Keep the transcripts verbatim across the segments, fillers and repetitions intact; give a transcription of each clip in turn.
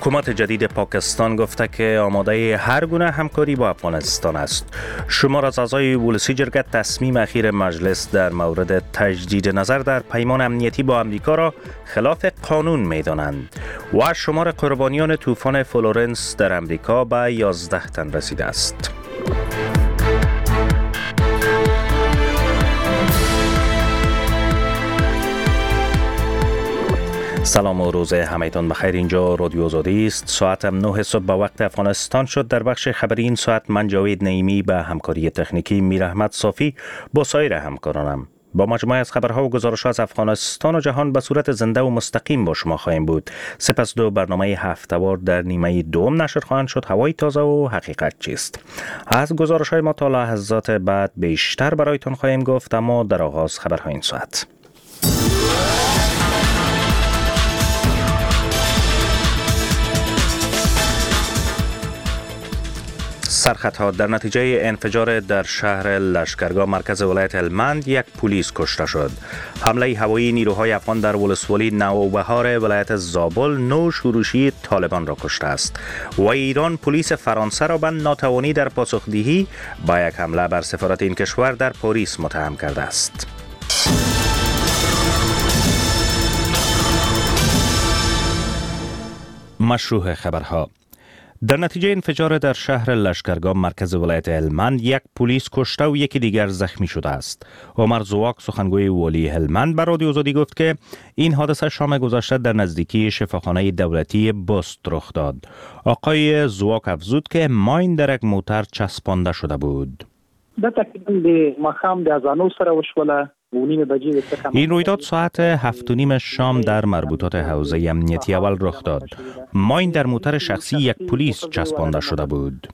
حکومت جدید پاکستان گفته که آماده هر گونه همکاری با افغانستان است. شمار از اعضای ولسی جرگه تصمیم اخیر مجلس در مورد تجدید نظر در پیمان امنیتی با امریکا را خلاف قانون می‌دانند و شمار قربانیان طوفان فلورنس در امریکا به یازده تن رسیده است. سلام و روز همه‌تان بخیر. اینجا رادیو آزادی است. ساعت نه صبح به وقت افغانستان شد. در بخش خبری این ساعت من جاوید نعیمی به همکاری تکنیکی میر احمد صافی با سایر همکارانم با مجموعه از خبرها و گزارش‌ها از افغانستان و جهان به صورت زنده و مستقیم با شما خواهیم بود. سپس دو برنامه هفته‌وار در نیمه دوم نشر خواهند شد. هوای تازه و حقیقت چیست. از گزارش‌های ما تا لحظات بعد بیشتر برایتان خواهیم گفت، اما در آغاز خبرهای این ساعت. سرخطها: در نتیجه انفجار در شهر لشکرگاه مرکز ولایت هلمند یک پلیس کشته شد. حمله هوایی نیروهای افغان در ولسوالی نوبهار ولایت زابل نو شورشی طالبان را کشته است و ایران پلیس فرانسه را به ناتوانی در پاسخدهی با یک حمله بر سفارت این کشور در پاریس متهم کرده است. مشروع خبرها: در نتیجه انفجار در شهر لشکرگاه مرکز ولایت هلمند یک پلیس کشته و یکی دیگر زخمی شده است. عمر زواک سخنگوی والی هلمند به رادیو آزادی گفت که این حادثه شام گذشته در نزدیکی شفاخانه دولتی بست رخ داد. آقای زواک افزود که ماین در یک موتر چسبانده شده بود. دا تقریبا د ماښام د اذانو سره وشوله. این رویداد ساعت هفت و نیم شام در مربوطات حوزه امنیتی اول رخ داد. ماین در موتر شخصی یک پلیس چسبانده شده بود.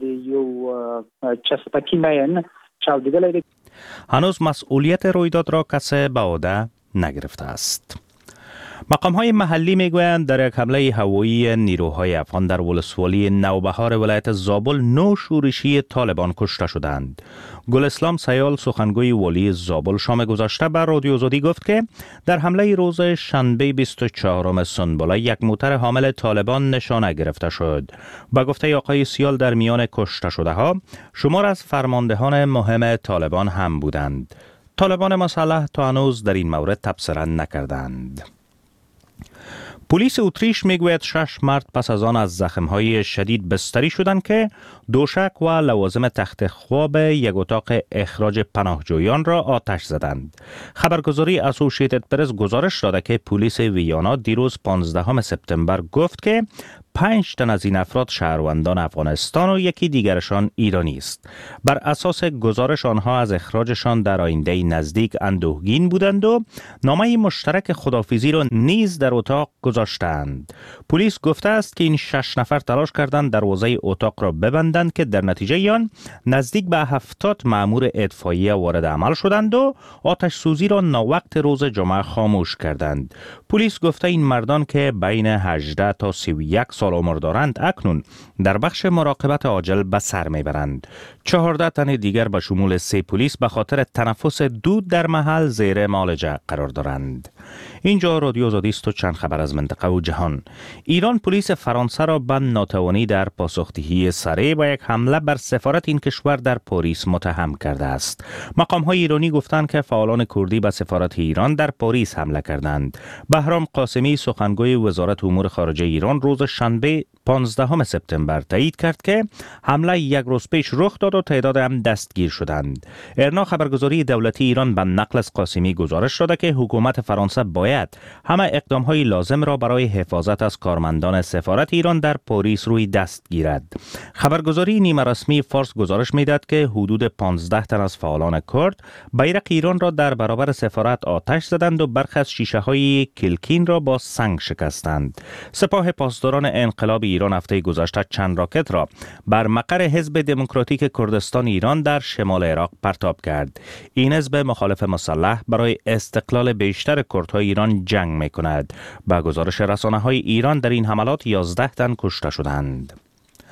هنوز مسئولیت رویداد را کسی به عهده نگرفته است. مقام‌های محلی میگویند در یک حمله هوایی نیروهای افغان در ولسوالی نوبهار ولایت زابل نو شورشی طالبان کشته شدند. گل اسلام سیال سخنگوی والی زابل شام گذشته به رادیو آزادی گفت که در حمله روز شنبه بیست و چهارم سنبله یک موتر حامل طالبان نشانه گرفته شد. با گفته آقای سیال در میان کشته شده ها شمار از فرماندهان مهم طالبان هم بودند. طالبان مسلح تا هنوز در این مورد تبصره نکردند. پلیس اتریش میگوید شش مرد پس از آن از زخم‌های شدید بستری شدند که دوشک و لوازم تخت خواب یک اتاق اخراج پناهجویان را آتش زدند. خبرگزاری اسوسییتد پرس گزارش داده که پلیس ویانا دیروز پانزدهم سپتامبر گفت که پنج تن از این افراد شهروندان افغانستان و یکی دیگرشان ایرانی است. بر اساس گزارش آنها از اخراجشان در آینده نزدیک اندوهگین بودند و نامه مشترک خداحافظی را نیز در اتاق گذاشتند. پلیس گفته است که این شش نفر تلاش کردند دروازه اتاق را ببندند که در نتیجه آن نزدیک به هفتاد مأمور اطفائیه وارد عمل شدند و آتش سوزی را ناوقت روز جمعه خاموش کردند. پلیس گفته این مردان که بین هجده تا سی و یک سال عمر دارند اکنون در بخش مراقبت عاجل به سر میبرند. چهارده تن دیگر به شمول سه پلیس به خاطر تنفس دود در محل زیر معالجه قرار دارند. اینجا رادیو آزادی است و چند خبر از منطقه و جهان. ایران پلیس فرانسه را به ناتوانی در پاسخدهی سریع با یک حمله بر سفارت این کشور در پاریس متهم کرده است. مقام‌های ایرانی گفتند که فعالان کردی به سفارت ایران در پاریس حمله کردند. بهرام قاسمی سخنگوی وزارت امور خارجه ایران روز شنبه پانزدهم سپتامبر تایید کرد که حمله یک روز پیش رخ داد و تعداد هم دستگیر شدند. ارنا خبرگزاری دولتی ایران به نقل از قاسمی گزارش داده که حکومت فرانسه باید همه اقدام‌های لازم را برای حفاظت از کارمندان سفارت ایران در پاریس روی دست گیرد. خبرگزاری نیمه رسمی فارس گزارش می‌دهد که حدود پانزده تن از فعالان کرد بیرق ایران را در برابر سفارت آتش زدند و برخی از شیشه‌های کلکین را با سنگ شکستند. سپاه پاسداران انقلاب ایران هفته گذشته چند راکت را بر مقر حزب دموکراتیک کردستان ایران در شمال عراق پرتاب کرد. این حزب مخالف مسلح برای استقلال بیشتر کردهای ایران جنگ می‌کند. با گزارش رسانه‌های ایران در این حملات یازده تن کشته شدند.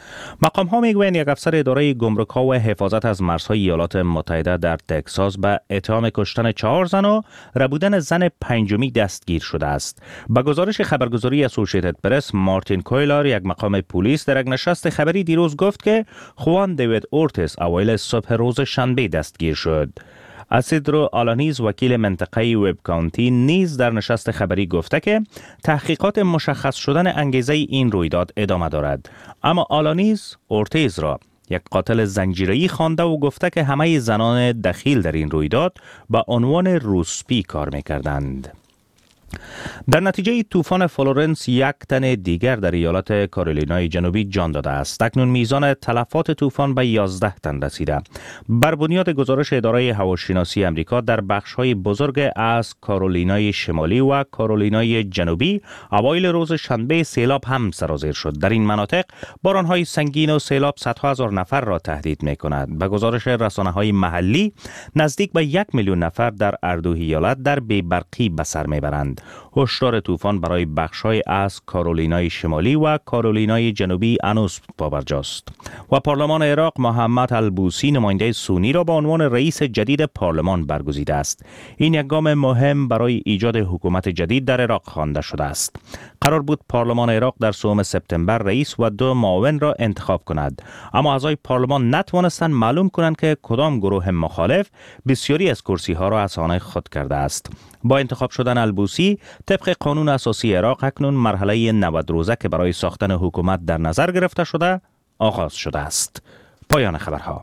مقام ها میگویند یک افسر اداره گمرک‌ها و حفاظت از مرزهای ایالات متحده در تگزاس به اتهام کشتن چهار زن و ربودن زن پنجمی دستگیر شده است. به گزارش خبرگزاری اسوسییتد پرس، مارتین کویلار، یک مقام پلیس، در یک نشست خبری دیروز گفت که خوان دیوید اورتیس اوایل صبح روز شنبه دستگیر شد. اسیدرو آلانیز، وکیل منطقه وب کانتی، نیز در نشست خبری گفته که تحقیقات مشخص شدن انگیزه این رویداد ادامه دارد. اما آلانیز اورتیز را یک قاتل زنجیره‌ای خوانده و گفته که همه زنان دخیل در این رویداد با عنوان روسپی کار می‌کردند. در نتیجه طوفان فلورنس یک تن دیگر در ایالت کارولینای جنوبی جان داده است. اکنون میزان تلفات طوفان به یازده تن رسیده. بر بنیاد گزارش اداره هواشناسی آمریکا، در بخش‌های بزرگ از کارولینای شمالی و کارولینای جنوبی اوایل روز شنبه سیلاب هم سرازیر شد. در این مناطق باران‌های سنگین و سیلاب صدها هزار نفر را تهدید می‌کند. به گزارش رسانه‌های محلی، نزدیک به یک میلیون نفر در اردو ایالت در بی‌برقی به سر می‌برند. هشدار طوفان برای بخش‌های از کارولینای شمالی و کارولینای جنوبی هنوز پابرجاست. و پارلمان عراق محمد البوسی نماینده سونی را به عنوان رئیس جدید پارلمان برگزیده است. این یک گام مهم برای ایجاد حکومت جدید در عراق خوانده شده است. قرار بود پارلمان عراق در سوم سپتامبر رئیس و دو معاون را انتخاب کند، اما اعضای پارلمان نتوانستند معلوم کنند که کدام گروه مخالف بسیاری از کرسی‌ها را از آن خود کرده است. با انتخاب شدن البوسی، طبق قانون اساسی عراق اکنون مرحله نود روزه که برای ساختن حکومت در نظر گرفته شده آغاز شده است. پایان خبرها.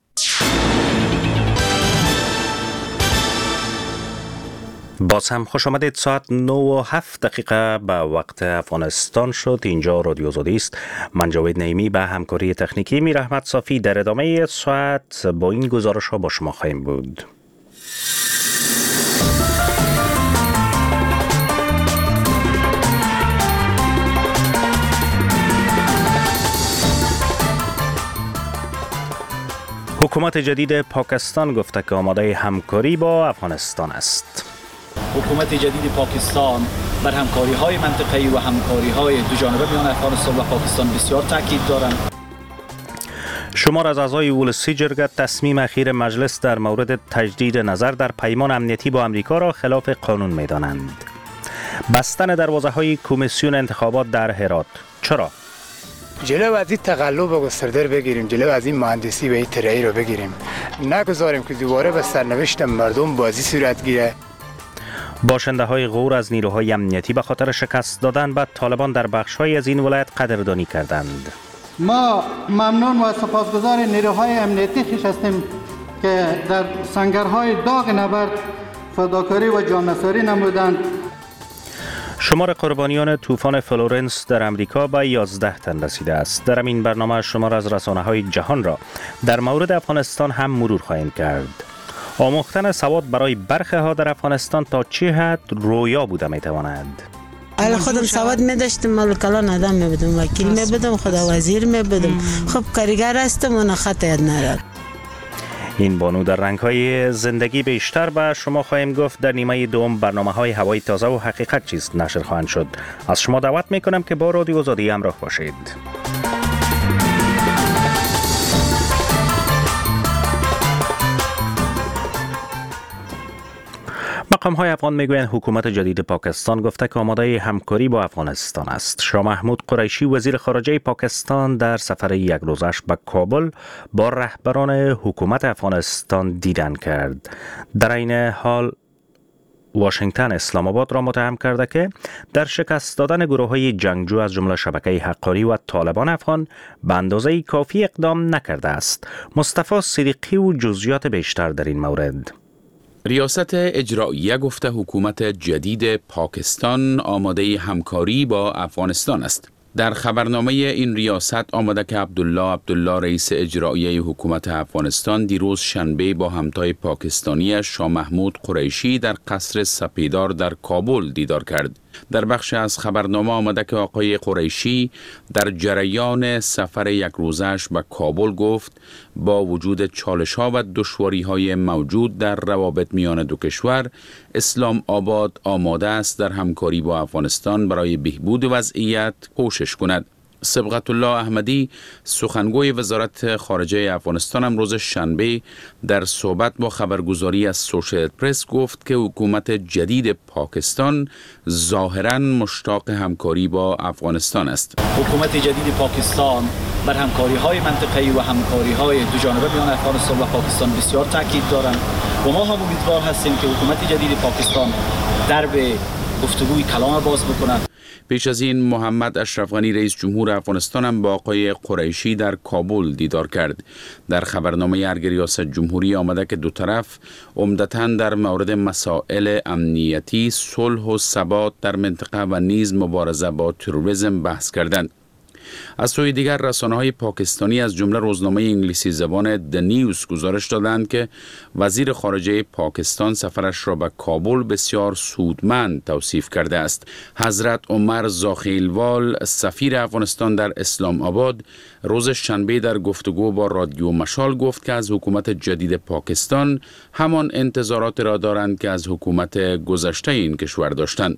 باز هم خوش آمدید. ساعت نه و هفت دقیقه به وقت افغانستان شد. اینجا رادیو آزادی است. من جاوید نعیمی به همکاری تکنیکی میر احمد صافی در ادامه ساعت با این گزارش ها با شما خواهیم بود. حکومت جدید پاکستان گفته که آماده همکاری با افغانستان است. حکومت جدید پاکستان بر همکاری‌های منطقه‌ای و همکاری‌های دو جانبه میان افغانستان و پاکستان بسیار تاکید دارند. شمار از اعضای ولسی جرگه تصمیم اخیر مجلس در مورد تجدید نظر در پیمان امنیتی با امریکا را خلاف قانون می‌دانند. بستن دروازه‌های کمیسیون انتخابات در هرات. چرا؟ جلو از این تقلب و گسترده بگیریم، جلو از این مهندسی و این طرحی رو بگیریم، نگذاریم که دوباره به سرنوشت مردم بازی صورت گیره. باشنده های غور از نیروهای امنیتی به خاطر شکست دادن به طالبان در بخش‌های از این ولایت قدردانی کردند. ما ممنون و سپاسگزار نیروهای امنیتی خویش هستیم که در سنگرهای داغ نبرد فداکاری و جان‌نثاری نمودند. شمار قربانیان طوفان فلورنس در امریکا به یازده تن رسیده است. در این برنامه شمار از رسانه‌های جهان را در مورد افغانستان هم مرور خواهیم کرد. آموختن سواد برای برخی ها در افغانستان تا چه حد رویا بوده میتواند؟ حالا خودم سواد میداشتم، مالکلان آدم میبودم، وکیل میبودم، خدا وزیر میبودم. خب کارگر هستم و خط یاد نرد. این بانو در رنگ‌های زندگی بیشتر به شما خواهیم گفت. در نیمه دوم برنامه‌های هوای تازه و حقیقت چیست نشر خواهند شد. از شما دعوت میکنم که با رادیو آزادی همراه باشید. مقام‌های افغان میگویند حکومت جدید پاکستان گفته که آماده همکاری با افغانستان است. شاه محمود قریشی وزیر خارجه پاکستان در سفر یک روزش به کابل با رهبران حکومت افغانستان دیدن کرد. در این حال واشنگتن اسلام آباد را متهم کرده که در شکست دادن گروه‌های جنگجو از جمله شبکه حقانی و طالبان افغان به اندازه کافی اقدام نکرده است. مصطفی صدیقی و جزئیات بیشتر در این مورد. ریاست اجراییه گفته حکومت جدید پاکستان آماده همکاری با افغانستان است. در خبرنامه این ریاست آمده که عبدالله عبدالله رئیس اجرایی حکومت افغانستان دیروز شنبه با همتای پاکستانی شاه محمود قریشی در قصر سپیدار در کابل دیدار کرد. در بخش از خبرنامه آمده که آقای قریشی در جریان سفر یک روزش به کابل گفت با وجود چالش‌ها و دشواری‌های موجود در روابط میان دو کشور، اسلام آباد آماده است در همکاری با افغانستان برای بهبود وضعیت کوشش کند. صبغت الله احمدی سخنگوی وزارت خارجه افغانستان هم روز شنبه در صحبت با خبرگزاری از سوشل پرس گفت که حکومت جدید پاکستان ظاهراً مشتاق همکاری با افغانستان است. حکومت جدید پاکستان بر همکاری‌های منطقه‌ای و همکاری‌های دو جانبه میان افغانستان و پاکستان بسیار تاکید دارند و ما هم امیدوار هستیم که حکومت جدید پاکستان درب گفتگوی کلام باز بکند. پیش از این محمد اشرف غنی رئیس جمهور افغانستان هم با آقای قریشی در کابل دیدار کرد. در خبرنامه ارگ ریاست جمهوری آمده که دو طرف عمدتاً در مورد مسائل امنیتی، صلح و ثبات در منطقه و نیز مبارزه با تروریسم بحث کردند. از سوی دیگر رسانه‌های پاکستانی از جمله روزنامه انگلیسی زبان د نیوز گزارش دادند که وزیر خارجه پاکستان سفرش را به کابل بسیار سودمند توصیف کرده است. حضرت عمر زاخیلوال سفیر افغانستان در اسلام آباد روز شنبه در گفتگو با رادیو مشال گفت که از حکومت جدید پاکستان همان انتظارات را دارند که از حکومت گذشته این کشور داشتند.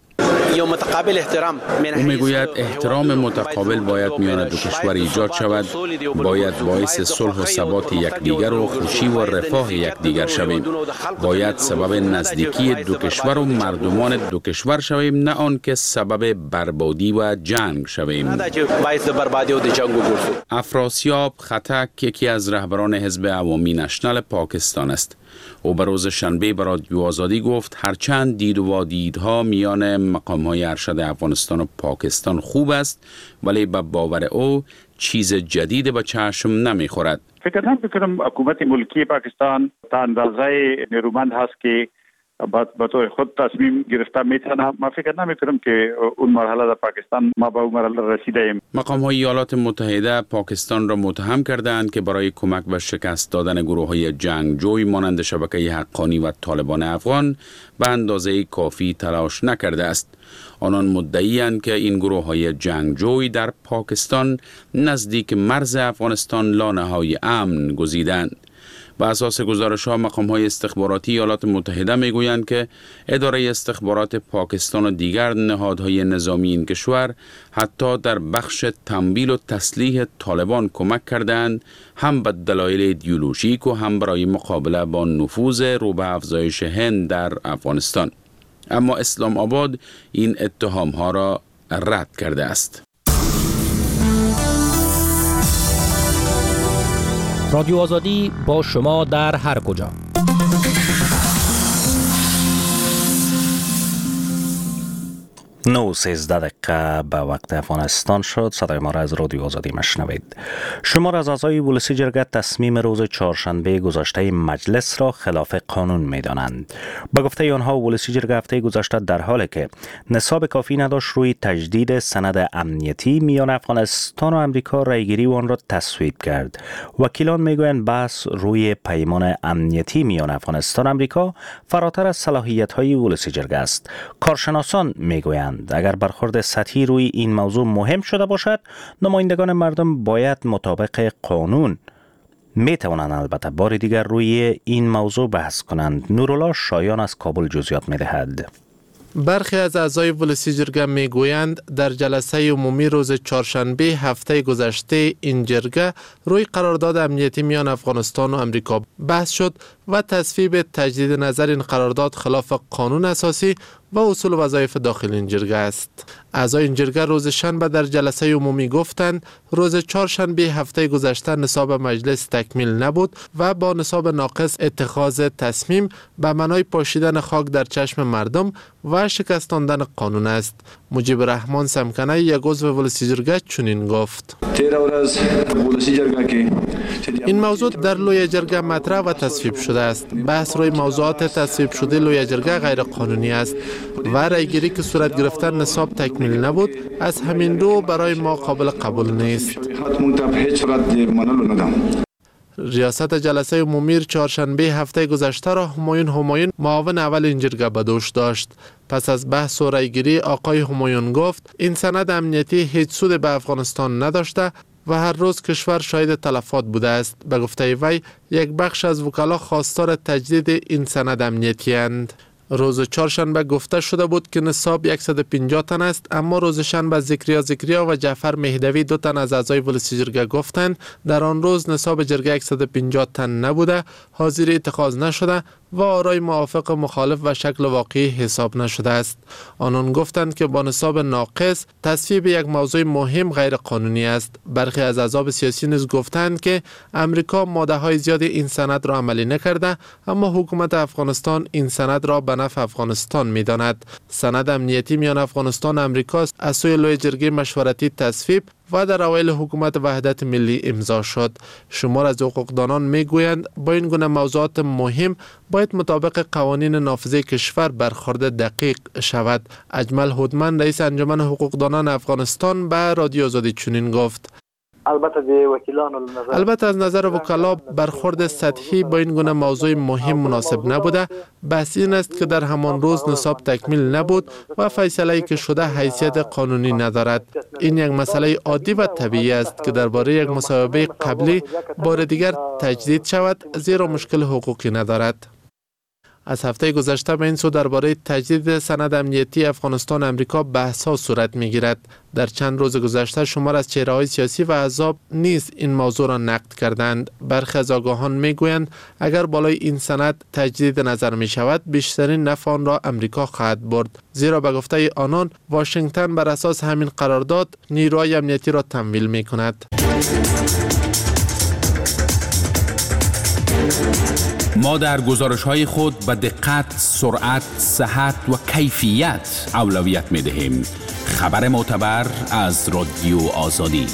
او میگوید احترام متقابل باید میان دو کشور ایجاد شود، باید باعث صلح و ثبات یکدیگر و خوشی و رفاه یکدیگر شویم، باید سبب نزدیکی دو کشور و مردمان دو کشور شویم، نه آن که سبب بربادی و جنگ شویم. افراسیاب خطک یکی از رهبران حزب عوامی نشنال پاکستان است. او به روز شنبه به رادیو آزادی گفت هرچند دید و وادیدها میان مقام‌های ارشد افغانستان و پاکستان خوب است، ولی به باور او چیز جدید به چشم نمیخورد. فکر نمی‌کنم حکومت ملکی پاکستان تا اندازه نیرومند هست که با تو خود تصمیم گرفته میتونه. ما فکر نمی کنم که اون مرحله در پاکستان ما به اون مرحله رسیده ایم. مقام های ایالات متحده پاکستان را متهم کردند که برای کمک و شکست دادن گروه های جنگجوی مانند شبکه حقانی و طالبان افغان به اندازه کافی تلاش نکرده است. آنان مدعی‌اند که این گروه های جنگجوی در پاکستان نزدیک مرز افغانستان لانه‌های امن گزیدند. به اساس گزارش‌ها مقام‌های استخباراتی ایالات متحده می‌گویند که اداره استخبارات پاکستان و دیگر نهادهای نظامی این کشور حتی در بخش تمویل و تسلیح طالبان کمک کردند، هم به دلایل ایدئولوژیک و هم برای مقابله با نفوذ رو به افزایش هند در افغانستان. اما اسلام آباد این اتهام‌ها را رد کرده است. رادیو آزادی با شما در هر کجا. نه و سیزده دقیقه به وقت افغانستان شد. صدای ما را از رادیو آزادی مشنوید. شمار از اعضای ولسی جرگه تصمیم روز چهارشنبه گذشته مجلس را خلاف قانون می دانند. به گفته آنها ولسی جرگه هفته گذشته در حالی که نصاب کافی نداشت روی تجدید سند امنیتی میان افغانستان و امریکا رایگیری و آن را تصویب کرد. وکیلان میگویند بحث روی پیمان امنیتی میان افغانستان و امریکا فراتر از صلاحیت های ولسی جرگه است. کارشناسان میگویند اگر برخورد سطحی روی این موضوع مهم شده باشد، نمایندگان مردم باید مطابق قانون می توانند البته بار دیگر روی این موضوع بحث کنند. نورالله شایان از کابل جزئیات می دهد. برخی از اعضای ولسی جرگه می گویند در جلسه عمومی روز چهارشنبه هفته گذشته این جرگه روی قرارداد امنیتی میان افغانستان و امریکا بحث شد و تصویب تجدید نظر این قرارداد خلاف قانون اساسی و اصول وظایف داخل این جرگه است. اعضای این جرگه روز شنبه در جلسه عمومی گفتند روز چهارشنبه هفته گذشته نصاب مجلس تکمیل نبود و با نصاب ناقص اتخاذ تصمیم به معنای پاشیدن خاک در چشم مردم و شکستاندن قانون است. مجیب رحمان سمکنه یک عضو ولسی جرگه چنین گفت: این موضوع در لوی جرگه مطرح و تصویب شده است. بحث روی موضوعات تصویب شده لوی جرگه غیر قانونی است و رایگیری که صورت گرفتن نصاب تکمیل نبود، از همین رو برای ما قابل قبول نیست. ریاست جلسه عمومی چهارشنبه هفته گذشته را همایون همایون معاون اول این جرگه به دوش داشت. پس از بحث و رایگیری آقای همایون گفت این سند امنیتی هیچ سود به افغانستان نداشته و هر روز کشور شاهد تلفات بوده است. به گفته وی یک بخش از وکلا خواستار تجدید این سند امنیتی اند. روز چهارشنبه گفته شده بود که نصاب صد و پنجاه تن است، اما روز شنبه زکریا زکریا و جعفر مهدوی دو تن از اعضای ولسی جرگه گفتند در آن روز نصاب جرگه صد و پنجاه تن نبوده، حاضر اتخاذ نشده و آرای موافق مخالف و شکل واقعی حساب نشده است. آنان گفتند که با نصاب ناقص تصویب یک موضوع مهم غیر قانونی است. برخی از احزاب سیاسی نیز گفتند که امریکا ماده های زیادی این سند را عملی نکرده، اما حکومت افغانستان این سند را به نفع افغانستان می داند. سند امنیتی میان افغانستان و امریکا از سوی لوی جرگه مشورتی تصویب و در اوایل حکومت وحدت ملی امضا شد. شمار از حقوقدانان می گویند با این گونه موضوعات مهم باید مطابق قوانین نافذه کشور برخورد دقیق شود. اجمل هودمن رئیس انجمن حقوقدانان افغانستان به رادیو آزادی چنین گفت: البته دی وکیلان البته از نظر وکلا برخورد سطحی با این گونه موضوع مهم مناسب نبوده. بحث این است که در همان روز نصاب تکمیل نبود و فیصله‌ای که شده حیثیت قانونی ندارد. این یک مسئله عادی و طبیعی است که درباره یک مصوبه قبلی بار دیگر تجدید شود، زیرا مشکل حقوقی ندارد. از هفته گذشته به این سو درباره تجدید سند امنیتی افغانستان امریکا بحث‌ها صورت می‌گیرد. در چند روز گذشته شمار از چهره‌های سیاسی و احزاب نیز این موضوع را نقد کردند. برخی از آگاهان می‌گویند اگر بالای این سند تجدید نظر می‌شود، بیشترین نفع آن را امریکا خواهد برد، زیرا به گفته آنان واشنگتن بر اساس همین قرارداد نیروهای امنیتی را تمویل می‌کند. ما در گزارش‌های خود به دقت، سرعت، صحت و کیفیت اولویت می‌دهیم. خبر معتبر از رادیو آزادی.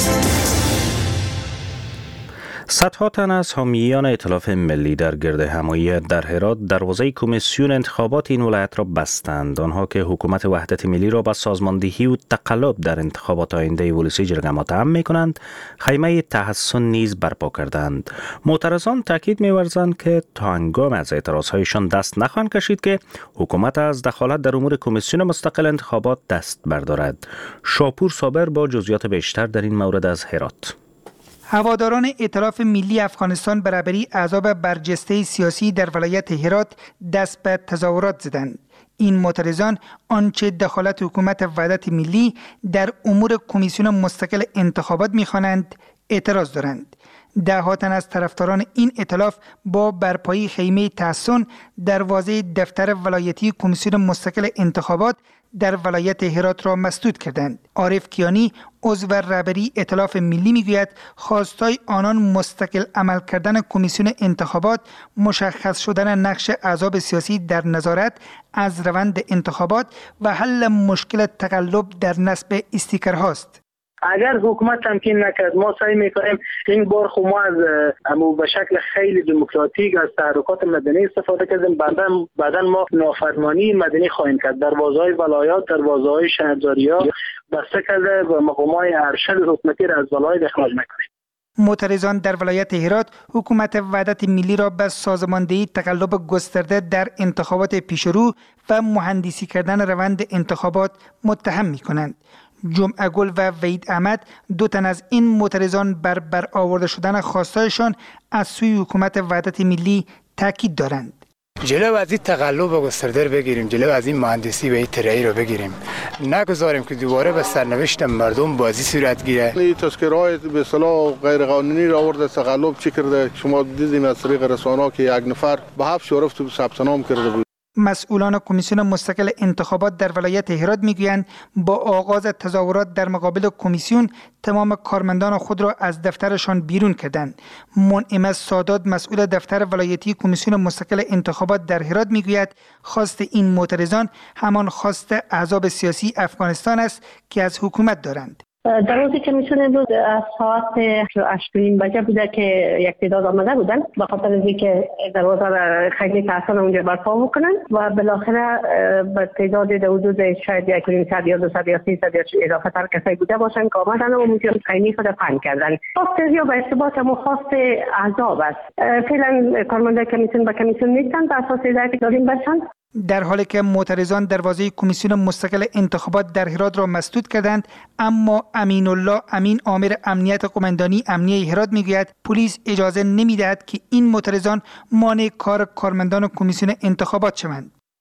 صدها تن از حامیان ائتلاف ملی در گرد همایی در هرات دروازه کمیسیون انتخابات این ولایت را بستند. آنها که حکومت وحدت ملی را با سازماندهی و تقلب در انتخابات آینده ولسی جرگه متهم می‌کنند، خیمه تحسن نیز برپا کردند. معترضان تاکید می‌ورزند که تا هنگام از اعتراضهایشان دست نخواهند کشید که حکومت از دخالت در امور کمیسیون مستقل انتخابات دست بردارد. شاپور صابر با جزئیات بیشتر در این مورد از هرات. هواداران ائتلاف ملی افغانستان برابری احزاب برجسته سیاسی در ولایت هرات دست به تظاهرات زدند. این معترضان آنچه دخالت حکومت وحدت ملی در امور کمیسیون مستقل انتخابات می‌خوانند اعتراض دارند. ده ها تن از طرفداران این ائتلاف با برپایی خیمه تحسن دروازه دفتر ولایتی کمیسیون مستقل انتخابات در ولایت هرات را مسدود کردند. عارف کیانی عضو رهبری ائتلاف ملی میگوید خواستای آنان مستقل عمل کردن کمیسیون انتخابات، مشخص شدن نقش احزاب سیاسی در نظارت از روند انتخابات و حل مشکل تقلب در نصب استیکرهاست. اگر حکومت تمکین نکرد، ما سعی میکنیم این بار خو ما از امو به شکل خیلی دموکراتیک از تحرکات مدنی استفاده کردیم. بعدا بعدا ما نافرمانی مدنی خواهیم کرد. دروازه‌های ولایات، دروازه‌های شهرداری‌ها بسته کرده و مقامات ارشد حکومتی را از ولایت اخراج میکنیم. معترضان در ولایت هرات حکومت وحدت ملی را به سازماندهی تقلب گسترده در انتخابات پیشرو و مهندسی کردن روند انتخابات متهم می‌کنند. جمعه گل و وحید احمد دو تن از این معترضان بر برآورده شدن خواستایشان از سوی حکومت وحدت ملی تاکید دارند. جلو از این تقلب گسترده بگیریم، جلو از این مهندسی و این طرحی رو بگیریم، نگذاریم که دوباره به سرنوشت مردم بازی صورت گیره. این تذکره‌های به اصطلاح غیر قانونی را آورده تقلب چی کرده؟ شما دیدین از طریق رسانه‌ها که یک نفر به هفت شرف تو ثبت نام کرده بود. مسئولان کمیسیون مستقل انتخابات در ولایت هرات میگویند با آغاز تظاهرات در مقابل کمیسیون تمام کارمندان خود را از دفترشان بیرون کردند. منعم سادات مسئول دفتر ولایتی کمیسیون مستقل انتخابات در هرات میگوید خواست این معترضان همان خواست احزاب سیاسی افغانستان است که از حکومت دارند. در روز کمیسیون امروز از ساعت هشت بجه بوده که یک تعداد آمده بودن به خاطر از اینکه دروازه را خیلی تحسن اونجا برپا بکنن و بالاخره به تعداد در حدود شاید یک صد یا دو صد یا سیصد یا اضافه تر کسایی بوده باشن که آمدن و اونجا خیلی خود پنگ کردن. خواست یا به ارتباط هم خواست احزاب است. فعلا کارمندان کمیسیون به کمیسیون نیستن، به اساس هدایتی داریم باشن. در حالی که معترضان دروازه کمیسیون مستقل انتخابات در هرات را مسدود کردند، اما امین الله امین آمر امنیت قماندانی امنیه هرات میگوید پلیس اجازه نمیدهد که این معترضان مانع کار کارمندان کمیسیون انتخابات شوند.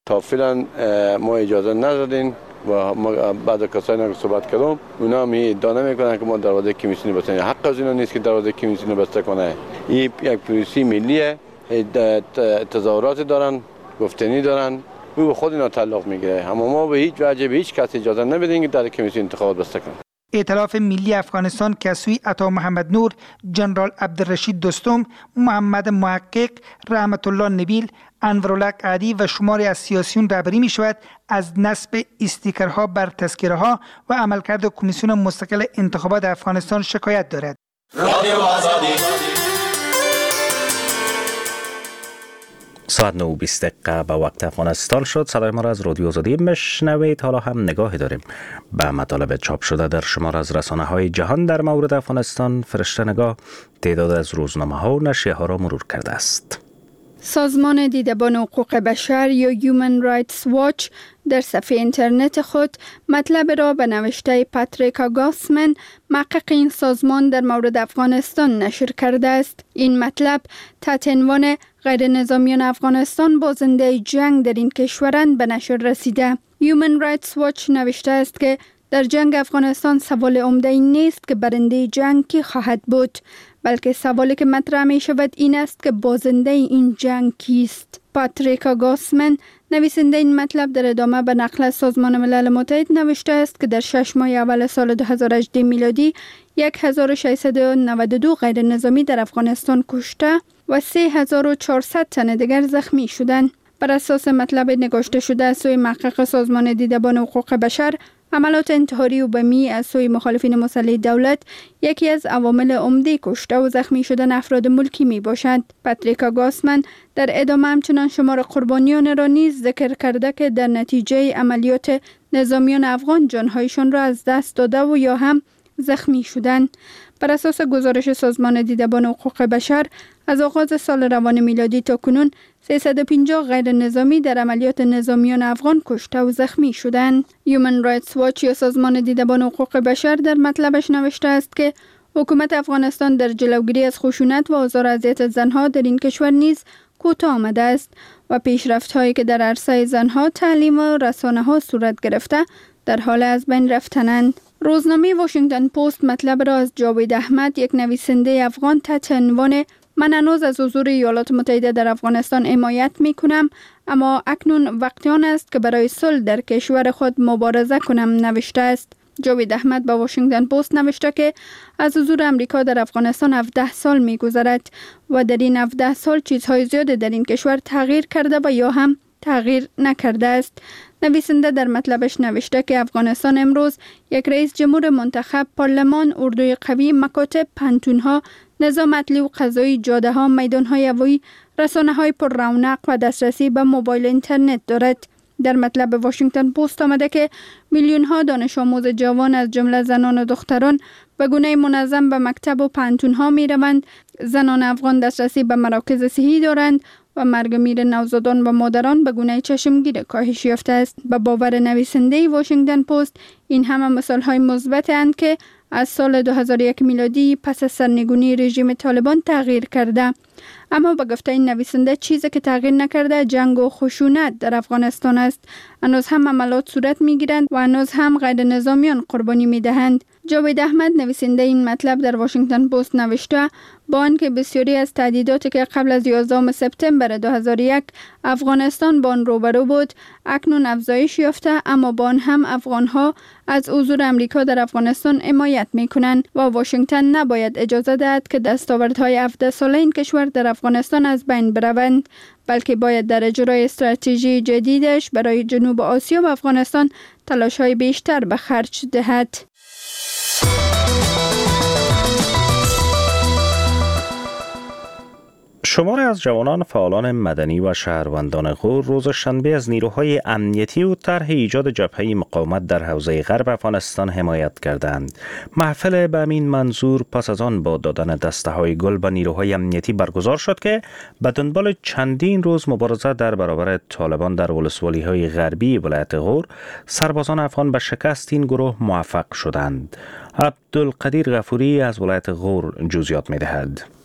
تا فعلا ما اجازه ندادیم و ما بعد کسایی که صحبت کردم اونا می ادعا نمیکنن که ما دروازه کمیسیون بستیم. حق از اینا نیست که دروازه کمیسیون بسته کنه. این یک پلیسی ملیه، تظاهرات دارن، گفتنی دارن، او به خود اینا تعلق میگیره. اما ما به هیچ وجه به هیچ کس اجازه نمیدیم که در کمیسیون انتخابات بسته کنه. ائتلاف ملی افغانستان که از سوی عطا محمد نور، جنرال عبدالرشید دوستم، محمد محقق، رحمت الله نبیل، انورالله قعدی و شماری از سیاسیون رهبری می شود از نصب استیکرها بر تذکره‌ها و عملکرد کمیسیون مستقل انتخابات افغانستان شکایت دارد. رادیو آزادی. ساعت نه و بیست دقیقه به وقت افغانستان شد. صدای ما را از رادیو آزادی میشنوید. حالا هم نگاهی داریم به مطالب چاپ شده در شمار از رسانه های جهان در مورد افغانستان. فرشته نگاه تعداد از روزنامه ها و نشریه ها را مرور کرده است. سازمان دیدبان حقوق بشر یا Human Rights Watch در صفحه اینترنت خود مطلب را به نوشته پاتریکا گاسمن، محقق این سازمان در مورد افغانستان نشر کرده است. این مطلب تحت عنوان غیر نظامیان افغانستان بازنده جنگ در این کشورند به نشر رسیده. Human Rights Watch نوشته است که در جنگ افغانستان سوال عمده این نیست که برنده جنگ کی خواهد بود، بلکه سوالی که مطرح می شود این است که بازنده این جنگ کیست. پاتریکا گاسمن، نویسنده این مطلب، در ادامه به نقل از سازمان ملل متحد نوشته است که در شش ماه اول سال دو هزار و هجده میلادی هزار و ششصد و نود و دو غیر نظامی در افغانستان کشته و سه هزار و چهارصد تن دیگر زخمی شدند. بر اساس مطلب نگاشته شده از سوی محقق سازمان دیدبان حقوق بشر، عملات انتحاری و بمی از سوی مخالفین مسلح دولت یکی از عوامل عمده کشته و زخمی شدن افراد ملکی می باشد. پاتریکا گاسمن در ادامه همچنان شمار قربانیان را نیز ذکر کرده که در نتیجه عملیات نظامیان افغان جانهایشان را از دست داده و یا هم زخمی شدند. بر اساس گزارش سازمان دیدبان حقوق بشر، از آغاز سال روان میلادی تا کنون سیصد و پنجاه غیر نظامی در عملیات نظامیان افغان کشته و زخمی شدند. Human Rights Watch یا سازمان دیدبان حقوق بشر در مطلبش نوشته است که حکومت افغانستان در جلوگیری از خشونت و آزار و اذیت زنها در این کشور نیز کوتاه آمده است و پیشرفت‌هایی که در عرصه زنها، تعلیم و رسانه‌ها صورت گرفته در حال از بین رفتنند. روزنامه واشنگتن پست مطلب را از جاوید احمد، یک نویسنده افغان، تحت عنوان من هنوز از حضور ایالات متحده در افغانستان حمایت می کنم، اما اکنون وقت آن است که برای صلح در کشور خود مبارزه کنم نوشته است. جاوید احمد با واشنگتن پست نوشته که از حضور امریکا در افغانستان هفده سال می گذرد و در این هفده سال چیزهای زیاده در این کشور تغییر کرده و یا هم تغییر نکرده است. نویسنده در مطلبش نوشته که افغانستان امروز یک رئیس جمهور منتخب، پارلمان، اردوی قوی، مکاتب، پانتونها، نظام عدلی و قضایی، جاده ها، میدان های هوایی، رسانه های پر رونق و دسترسی به موبایل اینترنت دارد. در مطلب واشنگتن پست آمده که میلیون ها دانش آموز جوان از جمله زنان و دختران به گونه منظم به مکتب و پانتون ها می روند. زنان افغان دسترسی به مراکز صحی دارند و مرگ میر نوزادان و مادران به گونه چشمگیر کاهش یافته است. به باور نویسنده واشنگتن پست، این همه مثال های مثبت اند که از سال دو هزار و یک میلادی پس از سرنگونی رژیم طالبان تغییر کرده. اما به گفته این نویسنده چیزی که تغییر نکرده جنگ و خشونت در افغانستان است. هنوز هم عملات صورت می گیرند و هنوز هم غیر نظامیان قربانی می دهند. جاوید احمد نویسنده این مطلب در واشنگتن پست نوشته با آنکه بسیاری از تهدیداتی که قبل از یازدهم سپتامبر دو هزار و یک افغانستان با آن روبرو بود اکنون افزایش یافته، اما با آن هم افغانها از حضور امریکا در افغانستان حمایت می‌کنند و واشنگتن نباید اجازه دهد که دستاوردهای هفده ساله این کشور در افغانستان از بین بروند، بلکه باید در اجرای استراتژی جدیدش برای جنوب آسیا و افغانستان تلاش‌های بیشتر به خرج دهد. شماری از جوانان فعالان مدنی و شهروندان غور روز شنبه از نیروهای امنیتی و طرح ایجاد جبهه مقاومت در حوزه غرب افغانستان حمایت کردند. محفل به همین منظور پس از آن با دادن دسته های گل به نیروهای امنیتی برگزار شد که به دنبال چندین روز مبارزه در برابر طالبان در ولسوالی های غربی ولایت غور، سربازان افغان به شکست این گروه موفق شدند. عبدالقدیر غفوری از ولایت غور جزئیات می‌دهد.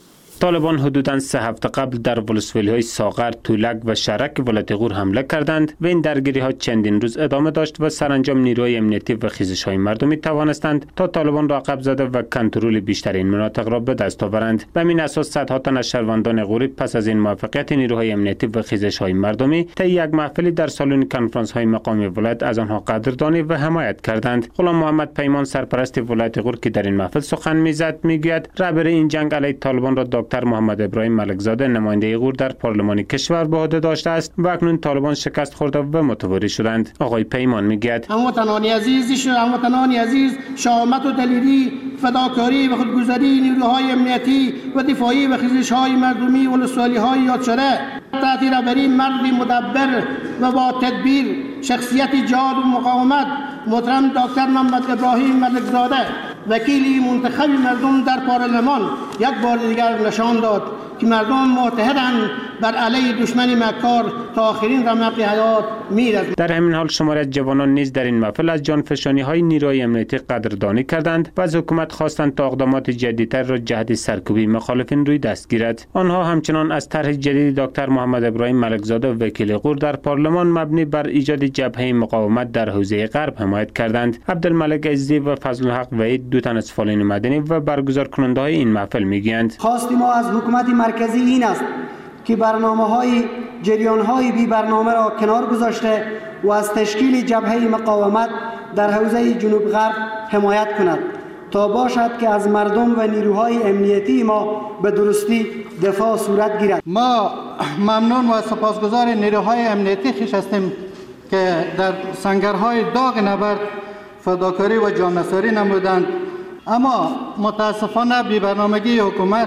طالبان حدوداً سه هفته قبل در ولسوالی‌های ساغر، تولک و شرک ولایت غور حمله کردند و این درگیری‌ها چندین روز ادامه داشت و سرانجام نیروهای امنیتی و خیزش‌های مردمی توانستند تا طالبان را عقب زده و کنترل بیشتر این مناطق را به دست آورند. به همین اساس صدها تن از شهروندان غوری پس از این موفقیت نیروهای امنیتی و خیزش‌های مردمی طی یک محفلی در سالن کنفرانس‌های مقامی ولایت از آنها قدردانی و حمایت کردند. غلام محمد پیمان سرپرست ولایت غور که در این محفل سخن می‌زد میگوید رهبر این جنگ علیه طالبان را دکتر محمد ابراهیم ملکزاده نماینده غور در پارلمان کشور به عهده داشته است و اکنون طالبان شکست خورده و متواری شدند. آقای پیمان میگوید هموطنان عزیز هموطنان عزیز شجاعت و دلیری فداکاری و خودگذری نیروهای امنیتی و دفاعی و خیزش‌های مردمی ولسوالی‌های یاد شده تحت رهبری مرد مدبر و با تدبیر شخصیت جاد و مقاومت محترم دکتر محمد ابراهیم ملکزاده وکیلی منتخب مردم در پارلمان یک بار دیگر نشان داد که مردم متحدند بر علیه دشمن مکار تا آخرین رمق حیات می‌رسند. در همین حال شماری از جوانان نیز در این محفل از جانفشانی‌های نیروهای امنیتی قدردانی کردند و از حکومت خواستند تا اقدامات جدیدتر را جهت سرکوبی مخالفین روی دست گیرد. آنها همچنان از طرح جدید دکتر محمد ابراهیم ملکزاده وکیل غور در پارلمان مبنی بر ایجاد جبهه مقاومت در حوزه غرب حمایت کردند. عبدالملک عزیزی و فضل الحق وحید دو تن از فعالین مدنی و برگزار کننده‌های این محفل میگویند خواست ما از حکومت مرکزی این است که برنامه‌های جریان‌های بی برنامه را کنار گذاشته و از تشکیل جبهه مقاومت در حوزه جنوب غرب حمایت کند تا باشد که از مردم و نیروهای امنیتی ما به درستی دفاع صورت گیرد. ما ممنون و سپاسگزار نیروهای امنیتی خویش هستیم که در سنگرهای داغ نبرد فداکاری و جان‌نثاری نمودند، اما متاسفانه بی برنامگی حکومت،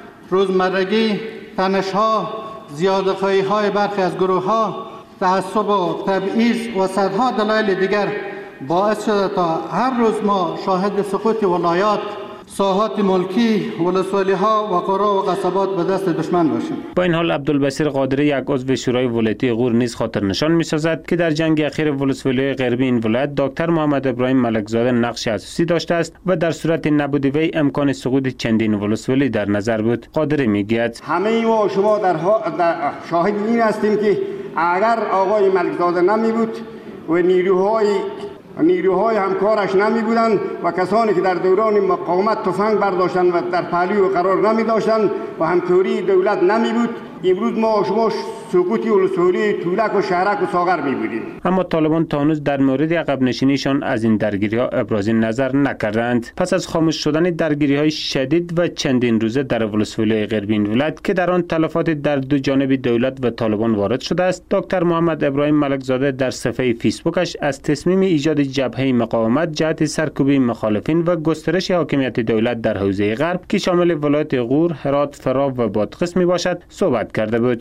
روزمرگی، تنش‌ها، زیادخواهی‌های برخی از گروه‌ها، تعصب و تبعیض و صدها دلایل دیگر باعث شده تا هر روز ما شاهد سقوط ولایات، ساحات ملکی، ولسوالی‌ها و قرى و قصبات به دست دشمن باشیم. با این حال عبدالبصیر قادری یک عضو شورای ولایتی غور نیز خاطر نشان می‌سازد که در جنگ اخیر ولسوالی غربی این ولایت دکتر محمد ابراهیم ملکزاده نقش اساسی داشته است و در صورت نبود وی امکان سقوط چندین ولسوالی در نظر بود. قادری میگوید همه ما شما در, در شاهد این هستیم که اگر آقای ملکزاده نمی بود و نیروهای نیروهای همکارش نمی بودند و کسانی که در دوران مقاومت تفنگ برداشتند و در پهلو قرار نمی داشتند و همکاری دولت نمی بود، امروز ما شما سقوطی ولسوالی تولک و شهرک و ساغر می بودیم. اما طالبان تا هنوز در مورد عقب نشینیشان از این درگیری ها ابراز نظر نکردند. پس از خاموش شدن درگیری های شدید و چندین روزه در ولسوالی غربی این ولایت که در آن تلفات در دو جانب دولت و طالبان وارد شده است، دکتر محمد ابراهیم ملکزاده در صفحه فیسبوکش از تصمیم ایجاد جبهه مقاومت جهت سرکوبی مخالفین و گسترش حاکمیت دولت در حوزه غرب که شامل ولایت غور، هرات، فرا و بادغیس می باشد صحبت کرده بود.